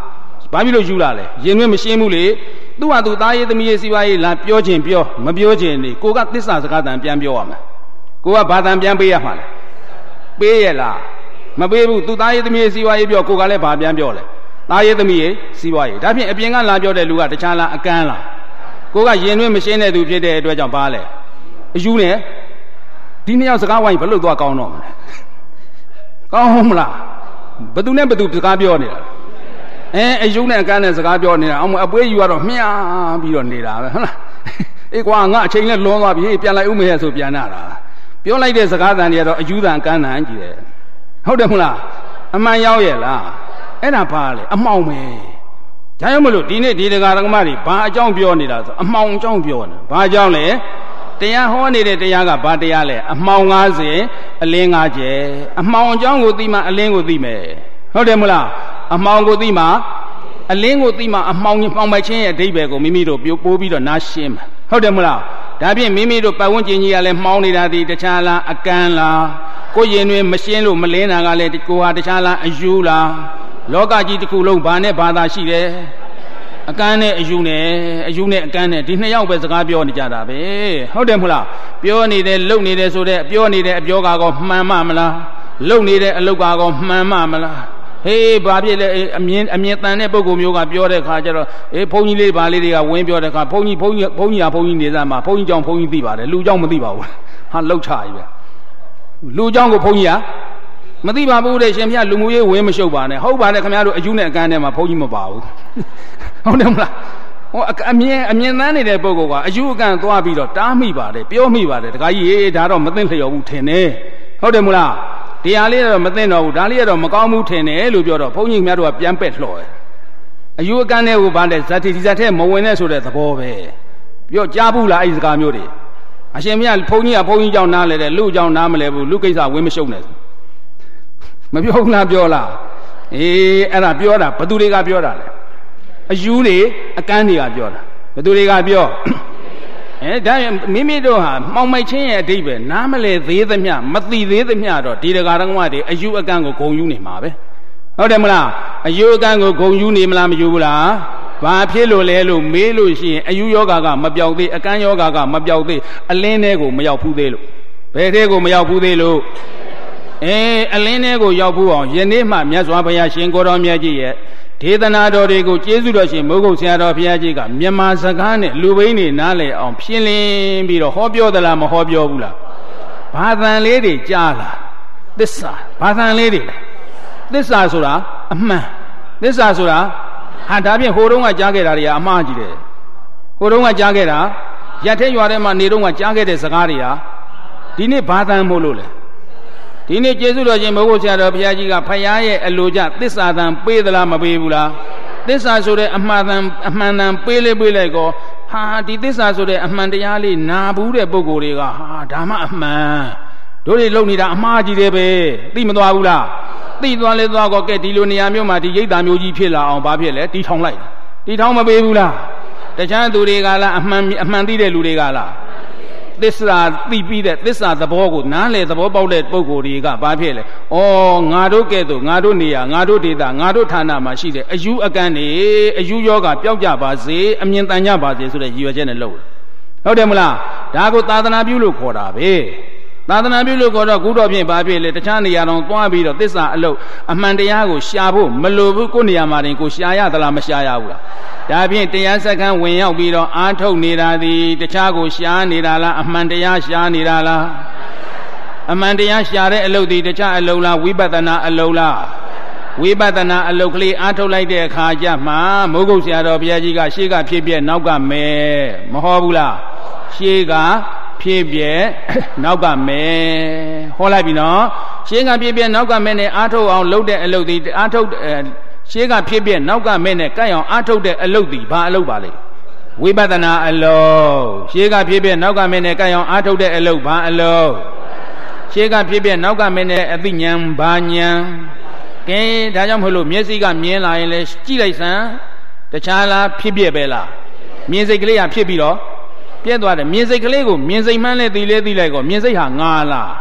ဘာဖြစ်လို့ယူလာလဲရင်တွင်မရှင်းဘူးလေသူ့ဟာသူသားရေးသမီးရေးစီးပွားရေးလာပြောခြင်းပြောမပြောခြင်းနေကိုကသစ္စာစကားတန်ပြန်ပြောရမှာကိုကဘာတန်ပြန်ပေးရမှာလဲပေးရလားမပေးဘူးသူသားရေးသမီးရေးစီးပွားရေးပြောကိုကလည်းဘာပြန်ပြောလဲသားရေးသမီးရေးစီးပွားရေးဒါဖြင့်အပြင်ကလာပြောတဲ့လူကတခြားလားအကန်းလားကိုကရင်တွင်မရှင်းတဲ့သူဖြစ်တဲ့အတွက်ကြောင့်ဘာလဲအယူနဲ့ဒီနှစ်ယောက်စကားဝိုင်းဘယ်လို့သွားကောင်းတော့မလဲကောင်းမလားဘယ်သူနဲ့ဘယ်သူစကားပြောနေတာအဲအယူနဲ့အကန်းနဲ့စကားပြောနေတာအောင်အပွေးယူကတော့မြားပြီးတော့နေတာပဲဟုတ်လားအေးကွာငါအချိန်နဲ့လွန်သွားပြီပြန်လိုက်ဦးမရဲ့ဆိုပြန်လာတာပြောလိုက်တဲ့စကားတန်တွေကတော့အယူတန်အကန်းတန်ကြည့်တယ်ဟုတ်တယ်မလားအမှန်ရောက်ရဲ့လားအဲ့ဒါဘာလဲအမှောင်ပဲဒါကြောင့်မလို့ဒီနေ့ဒီတရားဓမ္မတွေဘာအကြောင်းပြောနေတာဆိုအမှောင်အကြောင်းပြောနေတာဘာအကြောင်းလဲတရားဟောနေတဲ့တရားကဘာတရားလဲအမှောင်၅၀အလင်း၅ကျဲအမှောင်အကြောင်းကိုသိမှအလင်းကိုသိမယ်ဟုတ်တယ်မလားအမှောင်ကိုသိမှအလင်းကိုသိမှအမှောင်ကြီးမှောင်ပိုက်ခြင်းရဲ့အဓိပ္ပာယ်ကိုမိမိတို့ပြပိုးပြီးတော့နားရှင်းမှာဟုတ်တယ်မလားဒါဖြင့်မိမိတို့ပတ်ဝန်းကျင်ကြီးကလည်းမှောင်နေတာဒီတခြားလားအကန်းလားကိုယ်ရင်တွင်မရှင်းလို့မလင်းတာကလည်းကိုဟာတခြားလားအယူလားလောကကြီးတစ်ခုလုံးဘာနဲ့ဘာသာရှိတယ်အကန်းနဲ့အယူနဲ့အယူနဲ့အကန်းနဲ့ဒီနှစ်ယောက်ပဲစကားပြောနေကြတာပဲဟုတ်တယ်မလားပြောနေတယ်လုံနေတယ်ဆိုတဲ့ပြောနေတဲ့အပြောကတော့မှန်မှမလားလုံနေတဲ့အလုပ်ကတော့မှန်မှမလားဟေးဘာဖြစ်လဲအမြင်အမြင်တန်တဲ့ပုဂ္ဂိုလ်မျိုးကပြောတဲ့ခါကျတော့အေးဘုန်းကြီးလေးဘာလေးတွေကဝင်းပြောတဲ့ခါဘုန်းကြီးဘုန်းကြီးဘုန်းကြီးဟာဘုန်းကြီးနေသားမှာဘုန်းကြီးကြောင့်ဘုန်းကြီးသိပါတယ်လူကြောင့်မသိပါဘူးဟာလှုပ်ချကြီးပဲလူကြောင့်ကိုဘုန်းကြီးဟာမသိပါဘူးတဲ့ရှင်ဘုရားလူမျိုးရေးဝင်းမရှုပ်ပါနဲ့ဟုတ်ပါတယ်ခင်ဗျားတို့အယူနဲ့အကန်းထဲမှာဘုန်းကြီးမပါဘူးဟုတ်တယ်မလားဟောအမြင်အမြင်တန်းနေတဲ့ပုဂ္ဂိုလ်ကအယူအကန်းသွားပြီးတော့တားမိပါတယ်ပြောမိပါတယ်တခါကြီးရေးဒါတော့မသိလျော်ဘူးထင်တယ်ဟုတ်တယ်မလားတရားလေးတော့မသိတော့ဘူးဒါလေးကတော့မကောင်းဘူးထင်တယ်လို့ပြောတော့ဘုန်းကြီးများတို့ကပြန်ပက်လှော်တယ်အယူအကန်းထဲကိုဗာတဲ့ဇာတိဒီဇာထဲမဝင်နဲ့ဆိုတဲ့သဘောပဲပြောကြားဘူးလားအဲ့ဒီစကားမျိုးတွေအရှင်မြတ်ဘုန်းကြီးကဘုန်းကြီးကြောင့်နားလဲတယ်လူကြောင့်နားမလဲဘူးလူကိစ္စဝင်းမရှုံနဲ့မပြောဘူးလားပြောလားအေးအဲ့ဒါပြောတာဘသူတွေကပြောတာလဲအယူတွေအကန်းတွေကပြောတာဘသူတွေကပြောအဲဒါမိမိတို့ဟာမှောင်မိုက်ခြင်းရဲ့အဓိပ္ပာယ်နားမလဲသေးသမျှမသိသေးသမျှတော့ဒီတရားဓမ္မတွေအယူအကန်းကိုဂုံယူနေမှာပဲဟုတ်တယ်မလားအယူအကန်းကိုဂုံယူနေမလားမယူဘူးလားဘာဖြစ်လို့လဲလို့မေးလို့ရှိရင်အယူယောဂါကမပြောက်သေးအကန်းယောဂါကမပြောက်သေးအလင်းထဲကိုမရောက်ဘူးသေးလို့ဘယ်ထဲကိုမရောက်ဘူးသေးလို့အဲအလင်းထဲကိုရောက်ဘူးအောင်ယနေ့မှမြတ်စွာဘုရားရှင်ကိုတော်မြတ်ကြီးရဲ့ဒေသနာတော်တွေကိုကျေးဇူးတော်ရှင်မိုးကုတ်ဆရာတော်ဘုရားကြီးကမြန်မာစကားနဲ့လူဘိန်းတွေနားလည်အောင်ဖြင်းလင်းပြီးတော့ဟောပြောသလားမဟောပြောဘူးလားဘာသံလေးတွေကြားလားသစ္စာဘာသံလေးတွေသစ္စာဆိုတာအမှန်သစ္စာဆိုတာဟာဒါဖြင့်ဟိုတုန်းကကြားခဲ့တာတွေကအမှားကြီးတယ်ဟိုတုန်းကကြားခဲ့တာရက်ထဲရွာထဲမှာနေတုန်းကကြားခဲ့တဲ့စကားတွေဟာဒီနေ့ဘာသံမို့လို့လဲဒီနေ့ကျေးဇူးတော်ရှင်မိုးကုတ်ဆရာတော်ဘုရားကြီးကဖယားရဲ့အလိုကြသစ္စာတန်ပေးသလားမပေးဘူးလားသစ္စာဆိုတဲ့အမှန်တန်အမှန်တန်ပေးလေပေးလိုက်ကောဟာဒီသစ္စာဆိုတဲ့အမှန်တရားလေးနာဘူးတဲ့ပုဂ္ဂိုလ်တွေကဟာဒါမှအမှန်တို့တွေလုံနေတာအမှားကြီးတယ်ပဲသိမသွားဘူးလားသိသွားလေသွားကောကဲဒီလိုနေရာမျိုးမှာဒီရိတ်တာမျိုးကြီးဖြစ်လာအောင်ဘာဖြစ်လဲတီထောင်လိုက်တီထောင်မပေးဘူးလားတခြားသူတွေကလားအမှန်အမှန်သိတဲ့လူတွေကလားသစ္စာသိပြီးတဲ့သစ္စာသဘောကိုနားလေသဘောပေါက်တဲ့ပုဂ္ဂိုလ်တွေကဘာဖြစ်လဲဩငါတို့ကဲ့သို့ငါတို့နေရာငါတို့ဒေသငါတို့ဌာနမှာရှိတဲ့အယူအကန်းတွေအယူယောဂပျောက်ကြပါစေအမြင်တန်ကြပါစေဆိုတဲ့ရည်ရွယ်ချက်နဲ့လုပ်ဟုတ်တယ်မလားဒါကိုသာသနာပြုလို့ခေါ်တာပဲသာသနာပြုလို့ခေါ်တော့ခုတော့ဖြင့်ဘာဖြစ်လဲတခြားနေရာတော့သွားပြီးတော့သစ္စာအလုပ်အမှန်တရားကိုရှာဖို့မလိုဘူးကိုယ်နေရာမှာတင်ကိုရှာရသလားမရှာရဘူးလားဒါဖြင့်တရားစခန်းဝင်ရောက်ပြီးတော့အာထုတ်နေတာသည်တခြားကိုရှာနေတာလားအမှန်တရားရှာနေတာလားအမှန်တရားရှာတဲ့အလုပ်ဒီတခြားအလုပ်လားဝိပဿနာအလုပ်လားဝိပဿနာအလုပ်ကလေးအာထုတ်လိုက်တဲ့အခါကျမှမိုးကုတ်ဆရာတော်ဘုရားကြီးကရှေ့ကဖြစ်ပြနောက်ကမဲမဟောဘူးလားရှေ့ကဖြစ်ပြနောက်ကမဲဟောလိုက်ပြီနော်ရှေ့ကဖြစ်ပြနောက်ကမဲနဲ့အာထုတ်အောင်လုပ်တဲ့အလုပ်ဒီအာထုတ်ရှေ့ကဖြစ်ပြနောက်ကမဲနဲ့ကြိုက်အောင်အာထုတ်တဲ့အလုပ်ဒီဘာအလုပ်ပါလဲဝိပဿနာအလုပ်ရှေ့ကဖြစ်ပြနောက်ကမဲနဲ့ကြိုက်အောင်အာထုတ်တဲ့အလုပ်ဘာအလုပ်ရှေ့ကဖြစ်ပြနောက်ကမဲနဲ့အသိဉာဏ်ဘာဉာဏ်ကဲဒါကြောင့်မဟုတ်လို့မျက်စိကမြင်လာရင်လည်းကြည့်လိုက်စမ်းတခြားလားဖြစ်ပြပဲလားမြင်စိတ်ကလေးကဖြစ်ပြီးတော့ပြည့်သွားတယ်မြင်စိတ်ကလေးကိုမြင်စိတ်မှန်းလဲသိလဲသိလိုက်ကောမြင်စိတ်ဟာငါလား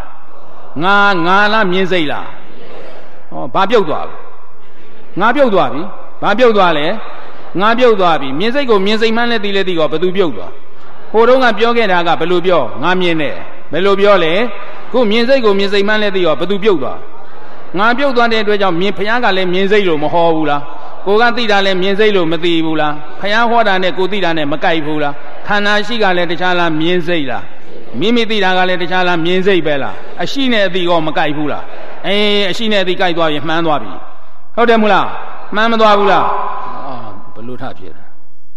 ငါငါလားမြင်စိတ်လားဟောဘာပြုတ်သွားပြီငါပြုတ်သွားပြီဘာပြုတ်သွားလဲငါပြုတ်သွားပြီမြင်စိတ်ကိုမြင်စိတ်မှန်းလဲသိလဲသိကောဘယ်သူပြုတ်သွားဟိုတုန်းကပြောခဲ့တာကဘယ်လိုပြောငါမြင်တယ်ဘယ်လိုပြောလဲခုမြင်စိတ်ကိုမြင်စိတ်မှန်းလဲသိကောဘယ်သူပြုတ်သွားငါပြုတ်သွားတဲ့အတွက်ကြောင့်မြင်ဖျားကလည်းမြင်စိတ်လို့မဟောဘူးလားကိုကသိတာလည်းမြင်စိတ်လို့မသိဘူးလားဖျားဟောတာနဲ့ကိုသိတာနဲ့မကိုက်ဘူးလားခန္ဓာရှိကလည်းတခြားလားမြင်စိတ်လားမိမိသိတာကလည်းတခြားလားမြင်စိတ်ပဲလားအရှိနဲ့အသိကောမကိုက်ဘူးလားအေးအရှိနဲ့အသိကိုက်သွားရင်မှန်းသွားပြီဟုတ်တယ်မလားမှန်းမသွားဘူးလားအာဘလို့ထဖြစ်တာ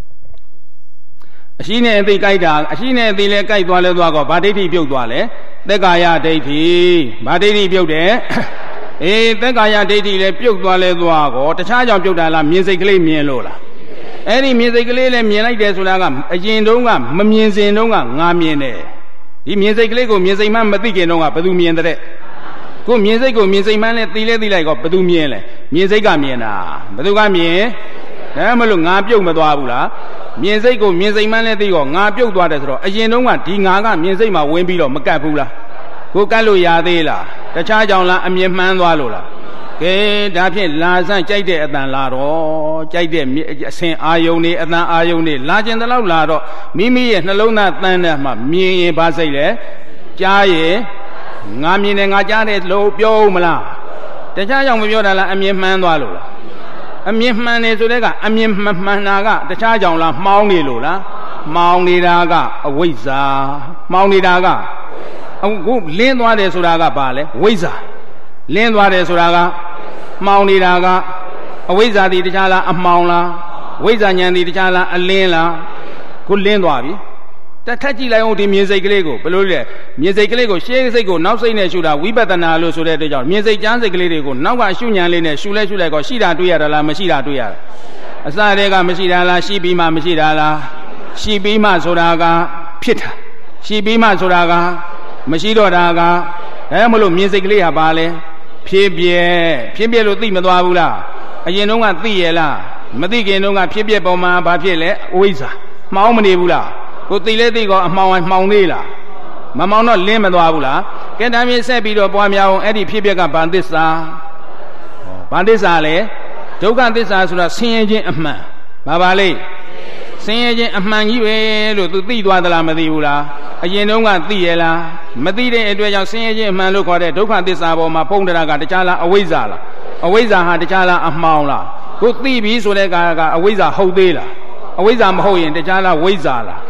အရှိနဲ့အသိကိုက်တာအရှိနဲ့အသိလဲကိုက်သွားလဲသွားကောဗာဒိဋ္ဌိပြုတ်သွားလဲသက်ကာယဒိဋ္ဌိဗာဒိဋ္ဌိပြုတ်တယ်အေးသက်ကာယဒိဋ္ဌိလဲပြုတ်သွားလဲသွားကောတခြားကြောင့်ပြုတ်တာလားမြင်စိတ်ကလေးမြင်လို့လားအဲ့ဒီမြင်စိတ်ကလေးလဲမြင်လိုက်တယ်ဆိုတာကအရင်တုန်းကမမြင်စဉ်တုန်းကငါမြင်တယ်ဒီမြင်စိတ်ကလေးကိုမြင်စိတ်မှမသိခင်တုန်းကဘယ်သူမြင်တဲ့ကိုမြင်စိတ်ကိုမြင်စိတ်မှလဲသိလဲသိလိုက်ကောဘယ်သူမြင်လဲမြင်စိတ်ကမြင်တာဘယ်သူကမြင်ဒါမှမလို့ငါပြုတ်မသွားဘူးလားမြင်စိတ်ကိုမြင်စိတ်မှလဲသိကောငါပြုတ်သွားတယ်ဆိုတော့အရင်တုန်းကဒီငါကမြင်စိတ်မှာဝင်ပြီးတော့မကတ်ဘူးလားကိုကတ်လို့ရသေးလားတခြားကြောင့်လားအမြင်မှန်းသွားလို့လားကဲဒါဖြင့်လာဆန့်ကြိုက်တဲ့အတန်လာတော့ကြိုက်တဲ့အဆင်အာယုန်နေအတန်အာယုန်နေလာကျင်တဲ့လောက်လာတော့မိမိရဲ့နှလုံးသားတန်းတဲ့မှာမြင်ရင်ဘာစိတ်လဲကြားရင်ငါမြင်တယ်ငါကြားတယ်လို့ပြောဦးမလားတခြားကြောင့်မပြောတာလားအမြင်မှန်းသွားလို့လားအမြင်မှန်နေဆိုတဲ့ကအမြင်မမှန်တာကတခြားကြောင့်လားမှောင်းနေလို့လားမှောင်းနေတာကအဝိဇ္ဇာမှောင်းနေတာကအခုလင်းသွားတယ်ဆိုတာကဘာလဲဝိဇ္ဇာလင်းသွားတယ်ဆိုတာကမှောင်နေတာကအဝိဇ္ဇာတိတခြားလားအမှောင်လားဝိဇ္ဇာဉာဏ်တိတခြားလားအလင်းလားကိုလင်းသွားပြီတက်ထက်ကြည့်လိုက်အောင်ဒီမြင်စိတ်ကလေးကိုဘယ်လိုလဲမြင်စိတ်ကလေးကိုရှေးစိတ်ကိုနောက်စိတ်နဲ့ရှုတာဝိပဿနာလို့ဆိုတဲ့အတွက်ကြောင့်မြင်စိတ်ကြားစိတ်ကလေးတွေကိုနောက်ကရှုဉာဏ်လေးနဲ့ရှုလဲရှုလိုက်တော့ရှိတာတွေ့ရတာလားမရှိတာတွေ့ရတာအစတည်းကမရှိတာလားရှိပြီးမှမရှိတာလားရှိပြီးမှဆိုတာကဖြစ်တာရှိပြီးမှဆိုတာကမရှိတော့တာကဒါမှမလို့မြင်စိတ်ကလေးဟာပါလဲဖြစ်ပြဲဖြစ်ပြဲလို့သိမသွားဘူးလားအရင်တုန်းကသိရလားမသိခင်တုန်းကဖြစ်ပြဲပုံမှာဘာဖြစ်လဲအဝိဇ္ဇာမှောင်မနေဘူးလားကိုသိလဲသိကောအမှောင်မှောင်သေးလားမမှောင်တော့လင်းမသွားဘူးလားကဲဒါမြင်ဆက်ပြီးတော့ပွားများအောင်အဲ့ဒီဖြစ်ပြဲကဘာသစ္စာဘာသစ္စာလဲဒုက္ခသစ္စာဆိုတာဆင်းရဲခြင်းအမှန်ဘာပါလဲဆင်းရဲခြင်းအမှန်ကြီးပဲလို့သူသိသွားသလားမသိဘူးလားအရင်တုန်းကသိရလားမသိတဲ့အတွက်ကြောင့်ဆင်းရဲခြင်းအမှန်လို့ခေါ်တဲ့ဒုက္ခသစ္စာပေါ်မှာဖုံးတရားကတခြားလားအဝိဇ္ဇာလားအဝိဇ္ဇာဟာတခြားလားအမှောင်လားကိုသိပြီဆိုတဲ့ကာကအဝိဇ္ဇာဟုတ်သေးလားအဝိဇ္ဇာမဟုတ်ရင်တခြားလားဝိဇ္ဇာလား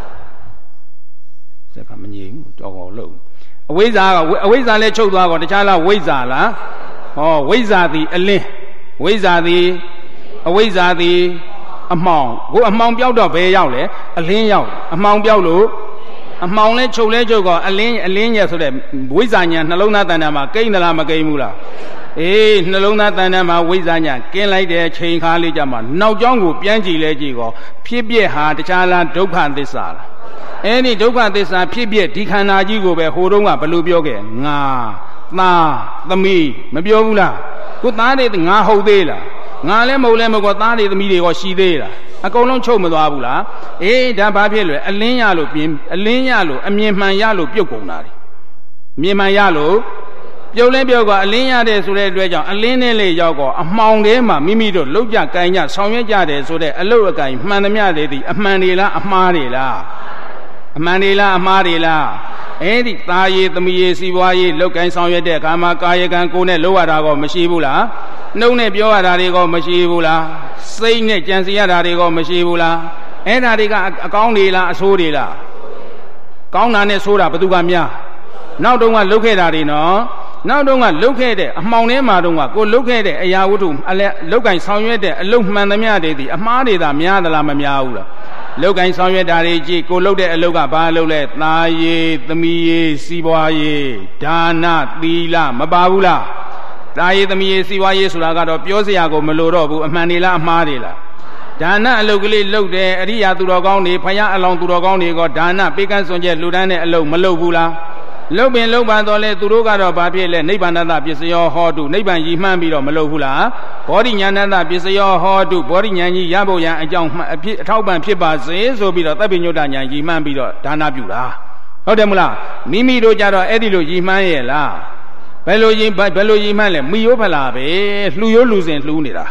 စက်ကမငြိမ်ဘူးတော်တော်လို့အဝိဇ္ဇာကအဝိဇ္ဇာလည်းချုပ်သွားတော့တခြားလားဝိဇ္ဇာလားဟောဝိဇ္ဇာသည်အလင်းဝိဇ္ဇာသည်အဝိဇ္ဇာသည်အမှောင်ကိုအမှောင်ပြောက်တော့ဘယ်ရောက်လဲအလင်းရောက်အမှောင်ပြောက်လို့အမှောင်လဲချုပ်လဲချုပ်ကောအလင်းအလင်းရဆိုတဲ့ဝိဇ္ဇာညာနှလုံးသားတဏ္ဍာမှာကိန်းသလားမကိန်းဘူးလားအေးနှလုံးသားတဏ္ဍာမှာဝိဇ္ဇာညာကင်းလိုက်တဲ့ချိန်ခါလေးကြမှာနောက်ကျောင်းကိုပြန်ကြည့်လဲကြည့်ကောဖြစ်ပြက်ဟာတခြားလားဒုက္ခသစ္စာလားအဲ့ဒီဒုက္ခသစ္စာဖြစ်ပြက်ဒီခန္ဓာကြီးကိုပဲဟိုတုန်းကဘယ်လိုပြောခဲ့ငါသားသမီးမပြောဘူးလားကိုသားတွေငါဟုတ်သေးလားငါလည်းမဟုတ်လည်းမဟုတ်သားတွေသမီးတွေရောရှိသေးလားအကုန်လုံးချုပ်မသွားဘူးလားအေးဒါဘာဖြစ်လဲအလင်းရလို့ပြင်အလင်းရလို့အမြင်မှန်ရလို့ပြုတ်ကုန်တာတွေမြင်မှန်ရလို့ပြုတ်လဲပြုတ်ကအလင်းရတယ်ဆိုတဲ့အတွက်ကြောင့်အလင်းနဲ့လေရောက်တော့အမှောင်ထဲမှာမိမိတို့လောက်ကြကိုင်းကြဆောင်ရွက်ကြတယ်ဆိုတဲ့အလုတ်အကိုင်းမှန်သမျှတွေဒီအမှန်တွေလားအမှားတွေလားအမှန်တွေလားအမှားတွေလားအဲ့ဒီသားရည်သမီးရည်စီးပွားရေးလောက်ကိုင်းဆောင်ရွက်တဲ့အခါမှာကာယကံကိုယ်နဲ့လောက်ရတာကောမရှိဘူးလားနှုတ်နဲ့ပြောရတာတွေကောမရှိဘူးလားစိတ်နဲ့ကြံစီရတာတွေကောမရှိဘူးလားအဲ့ဒါတွေကအကောင်းတွေလားအဆိုးတွေလားကောင်းတာနဲ့ဆိုးတာဘယ်သူကများနောက်တုန်းကလုတ်ခဲ့တာတွေနော်နောက်တုန်းကလုတ်ခဲ့တဲ့အမှောင်ထဲမှာတုန်းကကိုလုတ်ခဲ့တဲ့အရာဝတ္ထုအလဲလုတ်ကင်ဆောင်ရွက်တဲ့အလုတ်မှန်သမျှတွေဒီအမှားတွေသာများသလားမများဘူးလားလုတ်ကင်ဆောင်ရွက်တာတွေကြည့်ကိုလုတ်တဲ့အလုတ်ကဘာလုတ်လဲသားရည်သမီးရည်စီးပွားရေးဒါနသီလမပါဘူးလားသားရည်သမီးရည်စီးပွားရေးဆိုတာကတော့ပြောစရာကိုမလိုတော့ဘူးအမှန်တွေလားအမှားတွေလားဒါနအလုတ်ကလေးလုတ်တယ်အရိယာသူတော်ကောင်းတွေဖယားအလောင်းသူတော်ကောင်းတွေကဒါနပေးကမ်းစွန့်ကြဲလှူဒန်းတဲ့အလုတ်မလုတ်ဘူးလားလုတ်ပင်လုတ်ပါတော့လေသူတို့ကတော့ဘာဖြစ်လဲနိဗ္ဗာန်တပစ္စယောဟောတုနိဗ္ဗာန်ရည်မှန်းပြီးတော့မလုတ်ဘူးလားဘောဓိညာဏတပစ္စယောဟောတုဘောဓိညာကြီးရဖို့ရန်အကြောင်းအဖြစ်အထောက်ပံ့ဖြစ်ပါစေဆိုပြီးတော့သဗ္ဗညုတညာရည်မှန်းပြီးတော့ဒါနပြုတာဟုတ်တယ်မလားမိမိတို့ကြတော့အဲ့ဒီလိုရည်မှန်းရဲ့လားဘယ်လိုရည်ဘယ်လိုရည်မှန်းလဲမိရိုးဖလာပဲလှူရိုးလူစဉ်လှူနေတာ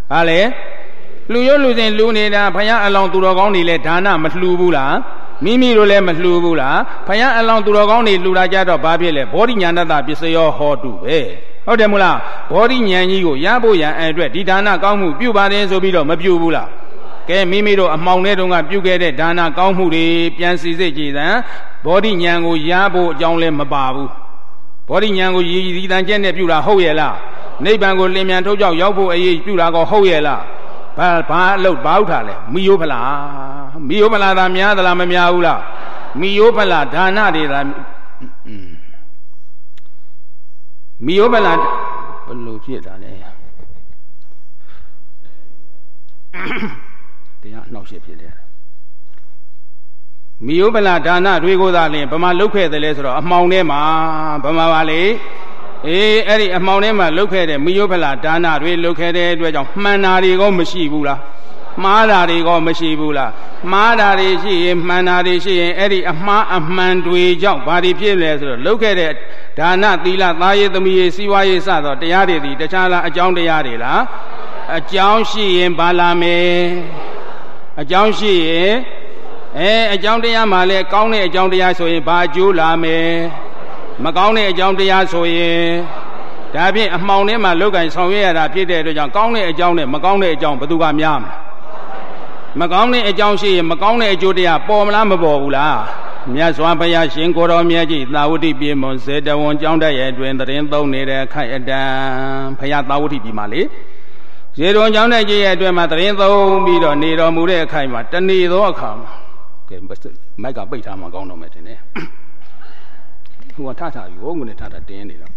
ဘာလဲလူရုပ်လူစဉ်လူနေတာဘုရားအလောင်းသူတော်ကောင်းတွေလည်းဒါနမလှူဘူးလားမိမိတို့လည်းမလှူဘူးလားဘုရားအလောင်းသူတော်ကောင်းတွေလှူလာကြတော့ဘာဖြစ်လဲဘောဓိညာဏတပစ္စယောဟောတုပဲဟုတ်တယ်မို့လားဘောဓိဉာဏ်ကြီးကိုရဖို့ရန်အတွက်ဒီဒါနကောင်းမှုပြုပါတယ်ဆိုပြီးတော့မပြုဘူးလားကဲမိမိတို့အမှောင်ထဲတုန်းကပြုခဲ့တဲ့ဒါနကောင်းမှုတွေပြန်စီစစ်ကြည်စမ်းဘောဓိဉာဏ်ကိုရဖို့အကြောင်းလည်းမပါဘူးဘောဓိဉာဏ်ကိုရည်ရည်တန်ကျက်နဲ့ပြုတာဟုတ်ရဲ့လားနိဗ္ဗာန်ကိုလင်းမြန်ထုတ်ကြောက်ရောက်ဖို့အရေးပြုတာကောဟုတ်ရဲ့လားဘာဘာအလုပ်ဘာဥထားလဲမိယောဖလားမိယောဖလားသာများသလားမများဘူးလားမိယောဖလားဒါနတွေသာမိယောဖလားဘယ်လိုဖြစ်တာလဲတရားနှောက်ရှက်ဖြစ်တယ်မိယောဖလားဒါနတွေကိုသာလင်ဘယ်မှာလုတ်ခဲ့တယ်လဲဆိုတော့အမှောင်ထဲမှာဘယ်မှာပါလဲအေးအဲ့ဒီအမှောင်ထဲမှာလုတ်ခဲ့တဲ့မိယောဖလားဒါနတွေလုတ်ခဲ့တဲ့အတွက်ကြောင့်မှန်တာတွေကောမရှိဘူးလားမှားတာတွေကောမရှိဘူးလားမှားတာတွေရှိရင်မှန်တာတွေရှိရင်အဲ့ဒီအမှားအမှန်တွေကြောင့်ဘာတွေဖြစ်လဲဆိုတော့လုတ်ခဲ့တဲ့ဒါနသီလသားရေးသမီးရေးစီးပွားရေးစသောတရားတွေဒီတခြားလားအကြောင်းတရားတွေလားအကြောင်းရှိရင်ဘာလာမယ်အကြောင်းရှိရင်အဲအကြောင်းတရားမှလည်းကောင်းတဲ့အကြောင်းတရားဆိုရင်ဘာအကျိုးလာမယ်မကောင်းတဲ့အကြောင်းတရားဆိုရင်ဒါဖြင့်အမှောင်ထဲမှာလောက်ကင်ဆောင်ရွက်ရတာဖြစ်တဲ့အတွက်ကြောင့်ကောင်းတဲ့အကြောင်းနဲ့မကောင်းတဲ့အကြောင်းဘယ်သူကများမလဲမကောင်းတဲ့အကြောင်းရှိရင်မကောင်းတဲ့အကျိုးတရားပေါ်မလားမပေါ်ဘူးလားမြတ်စွာဘုရားရှင်ကိုယ်တော်မြတ်ကြီးသာဝတိပြေမွန်စေတဝန်ကျောင်းတက်ရဲ့အတွင်တရင်သုံးနေတဲ့ခိုက်အတန်ဘုရားသာဝတိပြည်မှာလေစေတဝန်ကျောင်းတက်ကြီးရဲ့အတွင်မှာတရင်သုံးပြီးတော့နေတော်မူတဲ့အခိုက်မှာတဏီသောအခါမှာကဲမိုက်ကပိတ်ထားမှကောင်းတော့မယ်ထင်တယ်ဟိုကထထပြီးဟိုငုံနဲ့ထထတင်းနေတော့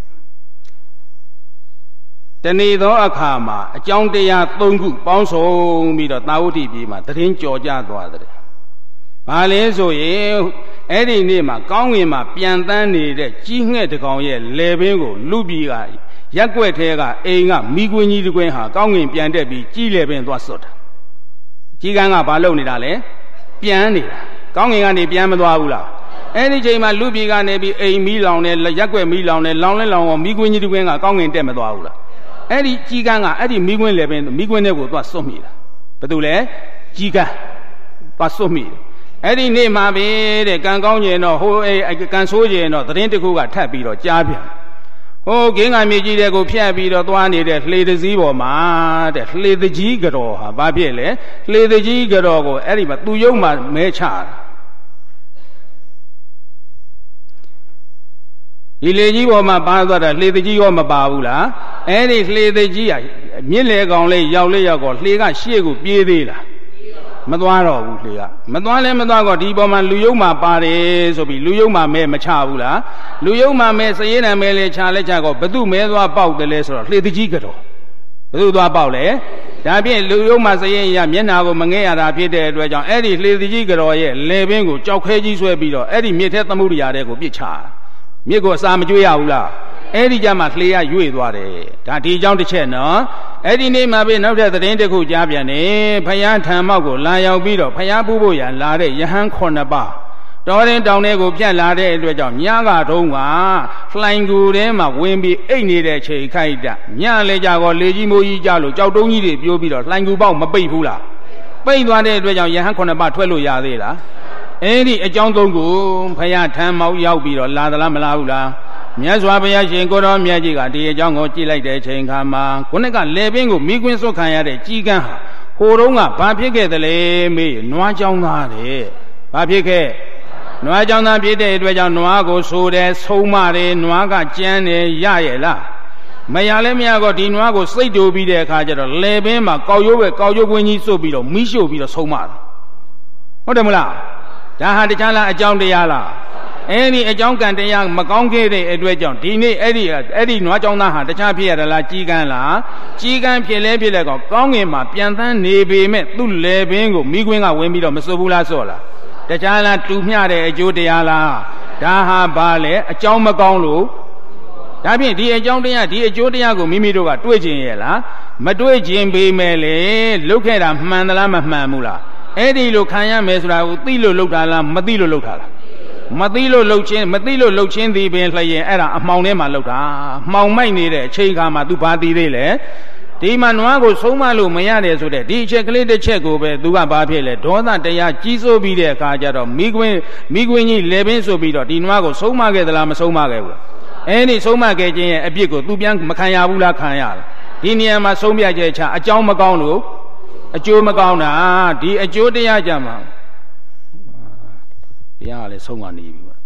တဏီသောအခါမှာအကြောင်းတရားသုံးခုပေါင်းစုံပြီးတော့သာဝတိပြည်မှာတရင်ကြော်ကြသွားတယ်ဘာလဲဆိုရင်အဲ့ဒီနေ့မှာကောင်းငင်မှာပြန်တန်းနေတဲ့ကြီးငှက်တကောင်ရဲ့လေပင်ကိုလူပြည်ကရက်ွက်ထဲကအိမ်ကမိကွင်းကြီးတကွင်းဟာကောင်းငင်ပြန်တက်ပြီးကြီးလေပင်သွားစွတ်တာကြီးကန်းကဘာလုပ်နေတာလဲပြန်နေတာကောင်းငင်ကနေပြန်မသွားဘူးလားအဲ့ဒီချိန်မှာလူပြည်ကနေပြီးအိမ်မီးလောင်နေရက်ွက်မီးလောင်နေလောင်လဲလောင်အောင်မိကွင်းကြီးတကွင်းကကောင်းငင်တက်မသွားဘူးလားအဲ့ဒီကြီးကန်းကအဲ့ဒီမိကွင်းလေပင်မိကွင်းထဲကိုသွားစွတ်မိတာဘာတူလဲကြီးကန်းသွားစွတ်မိတယ်အဲ့ဒီနေ့မှာပဲတဲ့ကံကောင်းကျင်တော့ဟိုအဲကံဆိုးကျင်တော့သတင်းတစ်ခုကထပ်ပြီးတော့ကြားပြန်ဟိုဂင်းကမြေကြီးတဲ့ကိုဖြတ်ပြီးတော့သွားနေတဲ့လှေတစည်းပေါ်မှာတဲ့လှေတကြီးကြော်ဟာဘာဖြစ်လဲလှေတကြီးကြော်ကိုအဲ့ဒီမှာသူ့ယုံမှာမဲချတာဒီလေကြီးပေါ်မှာပါသွားတာလှေတကြီးရောမပါဘူးလားအဲ့ဒီလှေတကြီးကမြင့်လေကောင်လေးရောက်လေရောက်တော့လှေကရှေ့ကိုပြေးသေးလားမသွားတော့ဘူးလေကမသွားလဲမသွားတော့ဒီပေါ်မှာလူယုံမှာပါတယ်ဆိုပြီးလူယုံမှာမဲမချဘူးလားလူယုံမှာမဲစရေးနံမဲလေချလဲချတော့ဘသူမဲသွားပေါက်တယ်လဲဆိုတော့လှေတကြီးကတော့ဘသူသွားပေါက်လဲဒါဖြင့်လူယုံမှာစရေးရမျက်နာကိုမငဲ့ရတာဖြစ်တဲ့အတွက်ကြောင့်အဲ့ဒီလှေတကြီးကတော့ရဲ့လေပင်ကိုကြောက်ခဲကြီးဆွဲပြီးတော့အဲ့ဒီမြစ်ထဲသမှုရိယာတဲ့ကိုပြစ်ချမြစ်ကိုအစာမကျွေးရဘူးလားအဲ့ဒီကြမှာလှေရရွေ့သွားတယ်ဒါဒီအကြောင်းတစ်ချက်နော်အဲ့ဒီနေ့မှာပဲနောက်တဲ့သတင်းတစ်ခုကြားပြန်တယ်ဖယားထံမောက်ကိုလာရောက်ပြီးတော့ဖယားပူဖို့ရလာတဲ့ယဟန်ခုနှစ်ပါးတော်ရင်တောင်ထဲကိုပြတ်လာတဲ့အတွက်ကြောင့်ညကတုံးကလှိုင်ကူထဲမှာဝင်ပြီးအိတ်နေတဲ့ချိန်ခိုက်တာညလေကြတော့လေကြီးမိုးကြီးကြလို့ကြောက်တုံးကြီးတွေပြိုးပြီးတော့လှိုင်ကူပေါက်မပိတ်ဘူးလားပိတ်သွားတဲ့အတွက်ကြောင့်ယဟန်ခုနှစ်ပါးထွက်လို့ရသေးလားအဲ့ဒီအကြောင်းသုံးခုဖယားထံမောက်ရောက်ပြီးတော့လာသလားမလာဘူးလားမြတ်စွာဘုရားရှင်ကိုတော်မြတ်ကြီးကဒီအကြောင်းကိုကြည့်လိုက်တဲ့ချိန်ခါမှာခုနကလေပင်ကိုမိကွင်းစွတ်ခံရတဲ့ကြီးကန်းဟာဟိုတုန်းကဘာဖြစ်ခဲ့သလဲမေးနွားကြောင်းသားတဲ့ဘာဖြစ်ခဲ့နွားကြောင်းသားဖြစ်တဲ့အတွက်ကြောင့်နွားကိုဆိုတယ်ဆုံးမတယ်နွားကကြမ်းတယ်ရရဲ့လားမရလဲမရတော့ဒီနွားကိုစိတ်တူပြီးတဲ့အခါကျတော့လေပင်မှာကောက်ရိုးပဲကောက်ရိုးကွင်းကြီးစွတ်ပြီးတော့မိရှို့ပြီးတော့ဆုံးမတယ်ဟုတ်တယ်မလားဒါဟာတခြားလားအကြောင်းတရားလားအဲ့ဒီအကြောင်းကံတရားမကောင်းခဲ့တဲ့အတွက်ကြောင့်ဒီနေ့အဲ့ဒီအဲ့ဒီနွားကြောင်းသားဟာတခြားဖြစ်ရတာလားကြီးကန်းလားကြီးကန်းဖြစ်လဲဖြစ်လဲကောကောင်းငင်မှာပြန်သန်းနေပေမဲ့သူ့လေပင်ကိုမိကွင်းကဝင်ပြီးတော့မစွတ်ဘူးလားစွတ်လားတခြားလားတူမျှတဲ့အကျိုးတရားလားဒါဟာဘာလဲအကြောင်းမကောင်းလို့ဒါဖြင့်ဒီအကြောင်းတရားဒီအကျိုးတရားကိုမိမိတို့ကတွေးကျင်ရဲ့လားမတွေးကျင်ပေမဲ့လေလုတ်ခဲ့တာမှန်သလားမမှန်ဘူးလားအဲ့ဒီလိုခံရမယ်ဆိုတာကိုသိလို့လုတ်တာလားမသိလို့လုတ်တာလားမသိလို့လှုပ်ချင်းမသိလို့လှုပ်ချင်းသည်ပင်လျင်အဲ့ဒါအမှောင်ထဲမှာလှုပ်တာမှောင်မိုက်နေတဲ့အချိန်ခါမှာ तू ဘာသိသေးလဲဒီမှာနွားကိုဆုံးမလို့မရတယ်ဆိုတဲ့ဒီအချက်ကလေးတစ်ချက်ကိုပဲသူကဘာဖြစ်လဲဒေါသတရားကြီးစိုးပြီးတဲ့အခါကျတော့မိကွင်းမိကွင်းကြီးလေပင်ဆိုပြီးတော့ဒီနွားကိုဆုံးမခဲ့သလားမဆုံးမခဲ့ဘူးအဲ့ဒီဆုံးမခဲ့ခြင်းရဲ့အပြစ်ကိုသူပြန်မခံရဘူးလားခံရတယ်ဒီနေရာမှာဆုံးဖြတ်ချက်ချအကြောင်းမကောင်းလို့အကျိုးမကောင်းတာဒီအကျိုးတရားကြမှာတရားကလည်းဆုံးကနေပြီပါ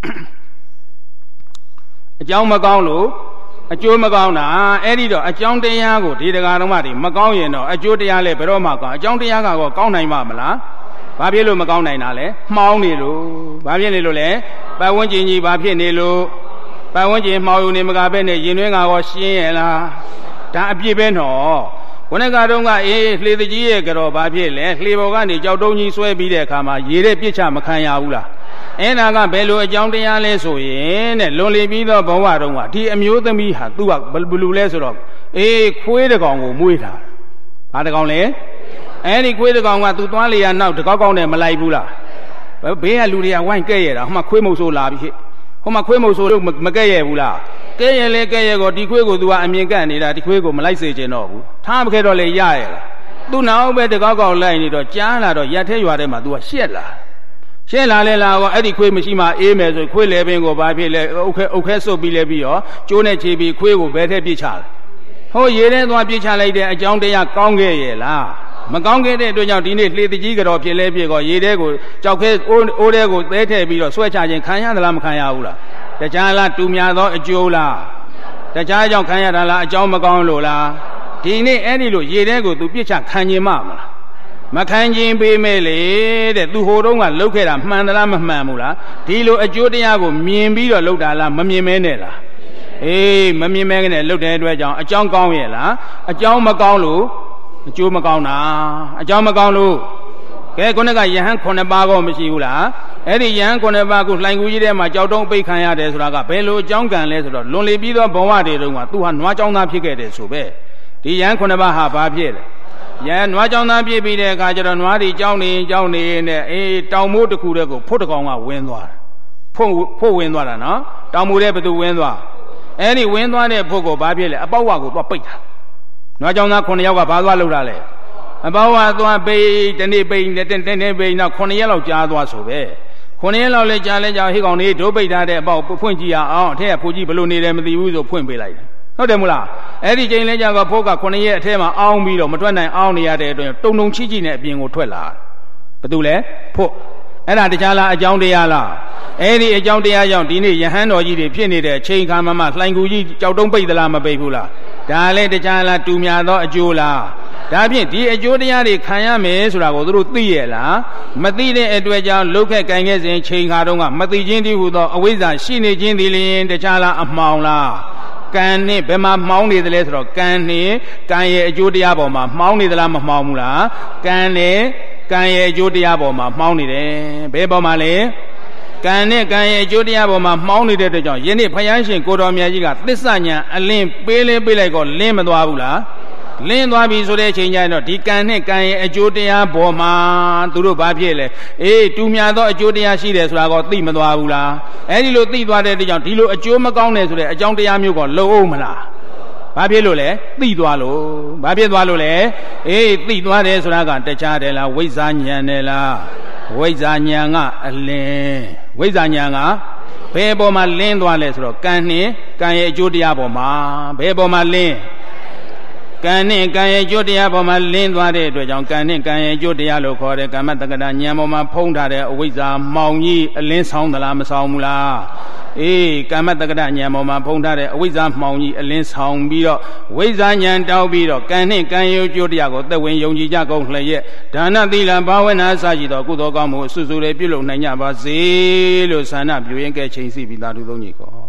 အကြောင်းမကောင်းလို့အကျိုးမကောင်းတာအဲ့ဒီတော့အကြောင်းတရားကိုဒီတရားတော်မှဒီမကောင်းရင်တော့အကျိုးတရားလည်းဘယ်တော့မှကောင်းအကြောင်းတရားကတော့ကောင်းနိုင်မှာမလားဘာဖြစ်လို့မကောင်းနိုင်တာလဲမှောင်နေလို့ဘာဖြစ်နေလို့လဲပတ်ဝန်းကျင်ကြီးဘာဖြစ်နေလို့ပတ်ဝန်းကျင်မှောင်ယူနေမကပဲနဲ့ရင်သွင်းကတော့ရှင်းရလားဒါအပြစ်ပဲနော်ခုနကတော့ကအေးလှေတကြီးရဲ့ကြောဘာဖြစ်လဲလှေပေါ်ကနေကြောက်တုံးကြီးဆွဲပြီးတဲ့အခါမှာရေတဲ့ပြစ်ချမခံရဘူးလားအဲ့ဒါကဘယ်လိုအကြောင်းတရားလဲဆိုရင်တဲ့လွန်လီပြီးသောဘဝတုန်းကဒီအမျိုးသမီးဟာသူကဘယ်လိုလဲဆိုတော့အေးခွေးတကောင်ကိုမွေးထားဘာတကောင်လဲအဲ့ဒီခွေးတကောင်ကသူသွားလေရနောက်တကောက်ကောက်နဲ့မလိုက်ဘူးလားဘေးကလူတွေကဝိုင်းကဲ့ရတာဟိုမှာခွေးမုတ်ဆိုးလာပြီဟိုမှာခွေးမုတ်ဆိုးလို့မကဲ့ရဘူးလားကဲ့ရလဲကဲ့ရကိုဒီခွေးကိုသူကအမြင်ကန့်နေတာဒီခွေးကိုမလိုက်စေချင်တော့ဘူးထားမခဲ့တော့လေရရလားသူ့နောက်ပဲတကောက်ကောက်လိုက်နေတော့ကြားလာတော့ရက်ထဲရွာထဲမှာသူကရှက်လာရှင်းလာလဲလာတော့အဲ့ဒီခွေးမရှိမှအေးမယ်ဆိုခွေးလဲပင်ကိုဘာဖြစ်လဲအုတ်ခဲအုတ်ခဲဆုပ်ပြီးလဲပြီးတော့ကျိုးနဲ့ခြေပြီးခွေးကိုဘဲထဲပြစ်ချတယ်ဟိုရေထဲသွားပြစ်ချလိုက်တဲ့အကြောင်းတရားကောင်းခဲ့ရဲ့လားမကောင်းခဲ့တဲ့အတွက်ကြောင့်ဒီနေ့လှေတကြီးကြော်ဖြစ်လဲဖြစ်ကောရေထဲကိုကြောက်ခဲအိုးအိုးထဲကိုသဲထည့်ပြီးတော့ဆွဲချခြင်းခံရသလားမခံရဘူးလားတခြားလားတူများသောအကျိုးလားတခြားကြောင့်ခံရတာလားအကြောင်းမကောင်းလို့လားဒီနေ့အဲ့ဒီလိုရေထဲကိုသူပြစ်ချခံခြင်းမမလားမခံခြင်းပေးမဲ့လေတဲ့သူဟိုတုန်းကလှုပ်ခဲ့တာမှန်သလားမမှန်ဘူးလားဒီလိုအကျိုးတရားကိုမြင်ပြီးတော့လှုပ်တာလားမမြင်မဲနဲ့လားအေးမမြင်မဲနဲ့လှုပ်တဲ့အတွက်ကြောင့်အကြောင်းကောင်းရဲ့လားအကြောင်းမကောင်းလို့အကျိုးမကောင်းတာအကြောင်းမကောင်းလို့ကဲခုနကယဟန်ခုနှစ်ပါးကောမရှိဘူးလားအဲ့ဒီယဟန်ခုနှစ်ပါးကိုလှိုင်ကူးကြီးထဲမှာကြောက်တုံးပိတ်ခံရတယ်ဆိုတာကဘယ်လိုအကြောင်းကံလဲဆိုတော့လွန်လေပြီးသောဘဝတွေတုန်းကသူဟာနွားကြောင်းသားဖြစ်ခဲ့တယ်ဆိုပဲဒီယဟန်ခုနှစ်ပါးဟာဘာဖြစ်လဲရန်နွားကြောင်းသားပြည့်ပြီးတဲ့အခါကျတော့နွားတွေကြောင်းနေကြောင်းနေနဲ့အေးတောင်မိုးတစ်ခုတည်းကိုဖုတ်တကောင်ကဝင်းသွားတယ်ဖုတ်ဖုတ်ဝင်းသွားတာနော်တောင်မိုးထဲဘသူဝင်းသွားအဲ့ဒီဝင်းသွားတဲ့ဖုတ်ကိုဘာဖြစ်လဲအပေါက်ဝါကိုသွားပိတ်တာနွားကြောင်းသားခုနှစ်ယောက်ကဘာသွားလုပ်တာလဲအပေါက်ဝါသွားပိတ်တနေ့ပိတ်နဲ့တင်းတင်းပိတ်နောက်ခုနှစ်ရက်လောက်ကြားသွားဆိုပဲခုနှစ်ရက်လောက်လဲကြားလဲကြားဟိကောင်လေးဒိုးပိတ်ထားတဲ့အပေါက်ဖွင့်ကြည့်ရအောင်အထက်ကဖူကြီးဘလို့နေတယ်မသိဘူးဆိုဖွင့်ပေးလိုက်တယ်ဟုတ်တယ်မို့လားအဲ့ဒီချိန်လဲကြတော့ဖိုးကခုနှစ်ရက်အထဲမှာအောင်းပြီးတော့မထွက်နိုင်အောင်းနေရတဲ့အတွက်တုံတုံချီချီနဲ့အပြင်ကိုထွက်လာဘသူလဲဖို့အဲ့ဒါတခြားလားအကြောင်းတရားလားအဲ့ဒီအကြောင်းတရားကြောင့်ဒီနေ့ယဟန်တော်ကြီးတွေဖြစ်နေတဲ့ချိန်ခါမှမှလှိုင်ကူကြီးကြောက်တုံးပိတ်သလားမပိတ်ဘူးလားဒါလည်းတခြားလားတူများသောအကျိုးလားဒါဖြင့်ဒီအကျိုးတရားတွေခံရမယ်ဆိုတာကိုသူတို့သိရဲ့လားမသိတဲ့အတွက်ကြောင့်လုတ်ခက်ကင်ခဲ့စဉ်ချိန်ခါတုန်းကမသိချင်းတည်းဟူသောအဝိဇ္ဇာရှိနေခြင်းသည်လျင်တခြားလားအမှောင်လားကံနဲ့ဘယ်မှာမှောင်းနေသလဲဆိုတော့ကံနဲ့ကံရဲ့အကျိုးတရားပေါ်မှာမှောင်းနေသလားမမှောင်းဘူးလားကံနဲ့ကံရဲ့အကျိုးတရားပေါ်မှာမှောင်းနေတယ်ဘယ်ပေါ်မှာလဲကံနဲ့ကံရဲ့အကျိုးတရားပေါ်မှာမှောင်းနေတဲ့အတွက်ကြောင့်ယနေ့ဘုရားရှင်ကိုတော်မြတ်ကြီးကသစ္စာဉာဏ်အလင်းပေးလေးပေးလိုက်တော့လင်းမသွားဘူးလားလင်းသွားပြီဆိုတဲ့အချိန်ကျရင်တော့ဒီကံနဲ့ကံရဲ့အကျိုးတရားပေါ်မှာသူတို့ဘာဖြစ်လဲအေးတူများသောအကျိုးတရားရှိတယ်ဆိုတာကသိမသွားဘူးလားအဲဒီလိုသိသွားတဲ့အတွက်ကြောင့်ဒီလိုအကျိုးမကောင်းတယ်ဆိုတဲ့အကြောင်းတရားမျိုးကလုံအောင်မလားဘာဖြစ်လို့လဲသိသွားလို့ဘာဖြစ်သွားလို့လဲအေးသိသွားတယ်ဆိုတာကတခြားတယ်လားဝိဇ္ဇာဉာဏ်တယ်လားဝိဇ္ဇာဉာဏ်ကအလင်းဝိဇ္ဇာဉာဏ်ကဘယ်ပေါ်မှာလင်းသွားလဲဆိုတော့ကံနဲ့ကံရဲ့အကျိုးတရားပေါ်မှာဘယ်ပေါ်မှာလင်းကံနဲ့ကံရဲ့ကျိုးတရားပေါ်မှာလင်းသွားတဲ့အတွက်ကြောင့်ကံနဲ့ကံရဲ့ကျိုးတရားလို့ခေါ်တဲ့ကာမတက္ကတာဉာဏ်ပေါ်မှာဖုံးထားတဲ့အဝိဇ္ဇာမှောင်ကြီးအလင်းဆောင်သလားမဆောင်ဘူးလားအေးကာမတက္ကတာဉာဏ်ပေါ်မှာဖုံးထားတဲ့အဝိဇ္ဇာမှောင်ကြီးအလင်းဆောင်ပြီးတော့ဝိဇ္ဇာဉာဏ်တောက်ပြီးတော့ကံနဲ့ကံရဲ့ကျိုးတရားကိုသက်ဝင်ယုံကြည်ကြကုန်လျက်ဒါနသီလဘာဝနာစရှိသောကုသိုလ်ကောင်းမှုအစွတ်စွတ်တွေပြုလုပ်နိုင်ကြပါစေလို့ဆန္ဒပြုရင်းကဲချိန်စီပြီးသာဓုသုံးကြီးကော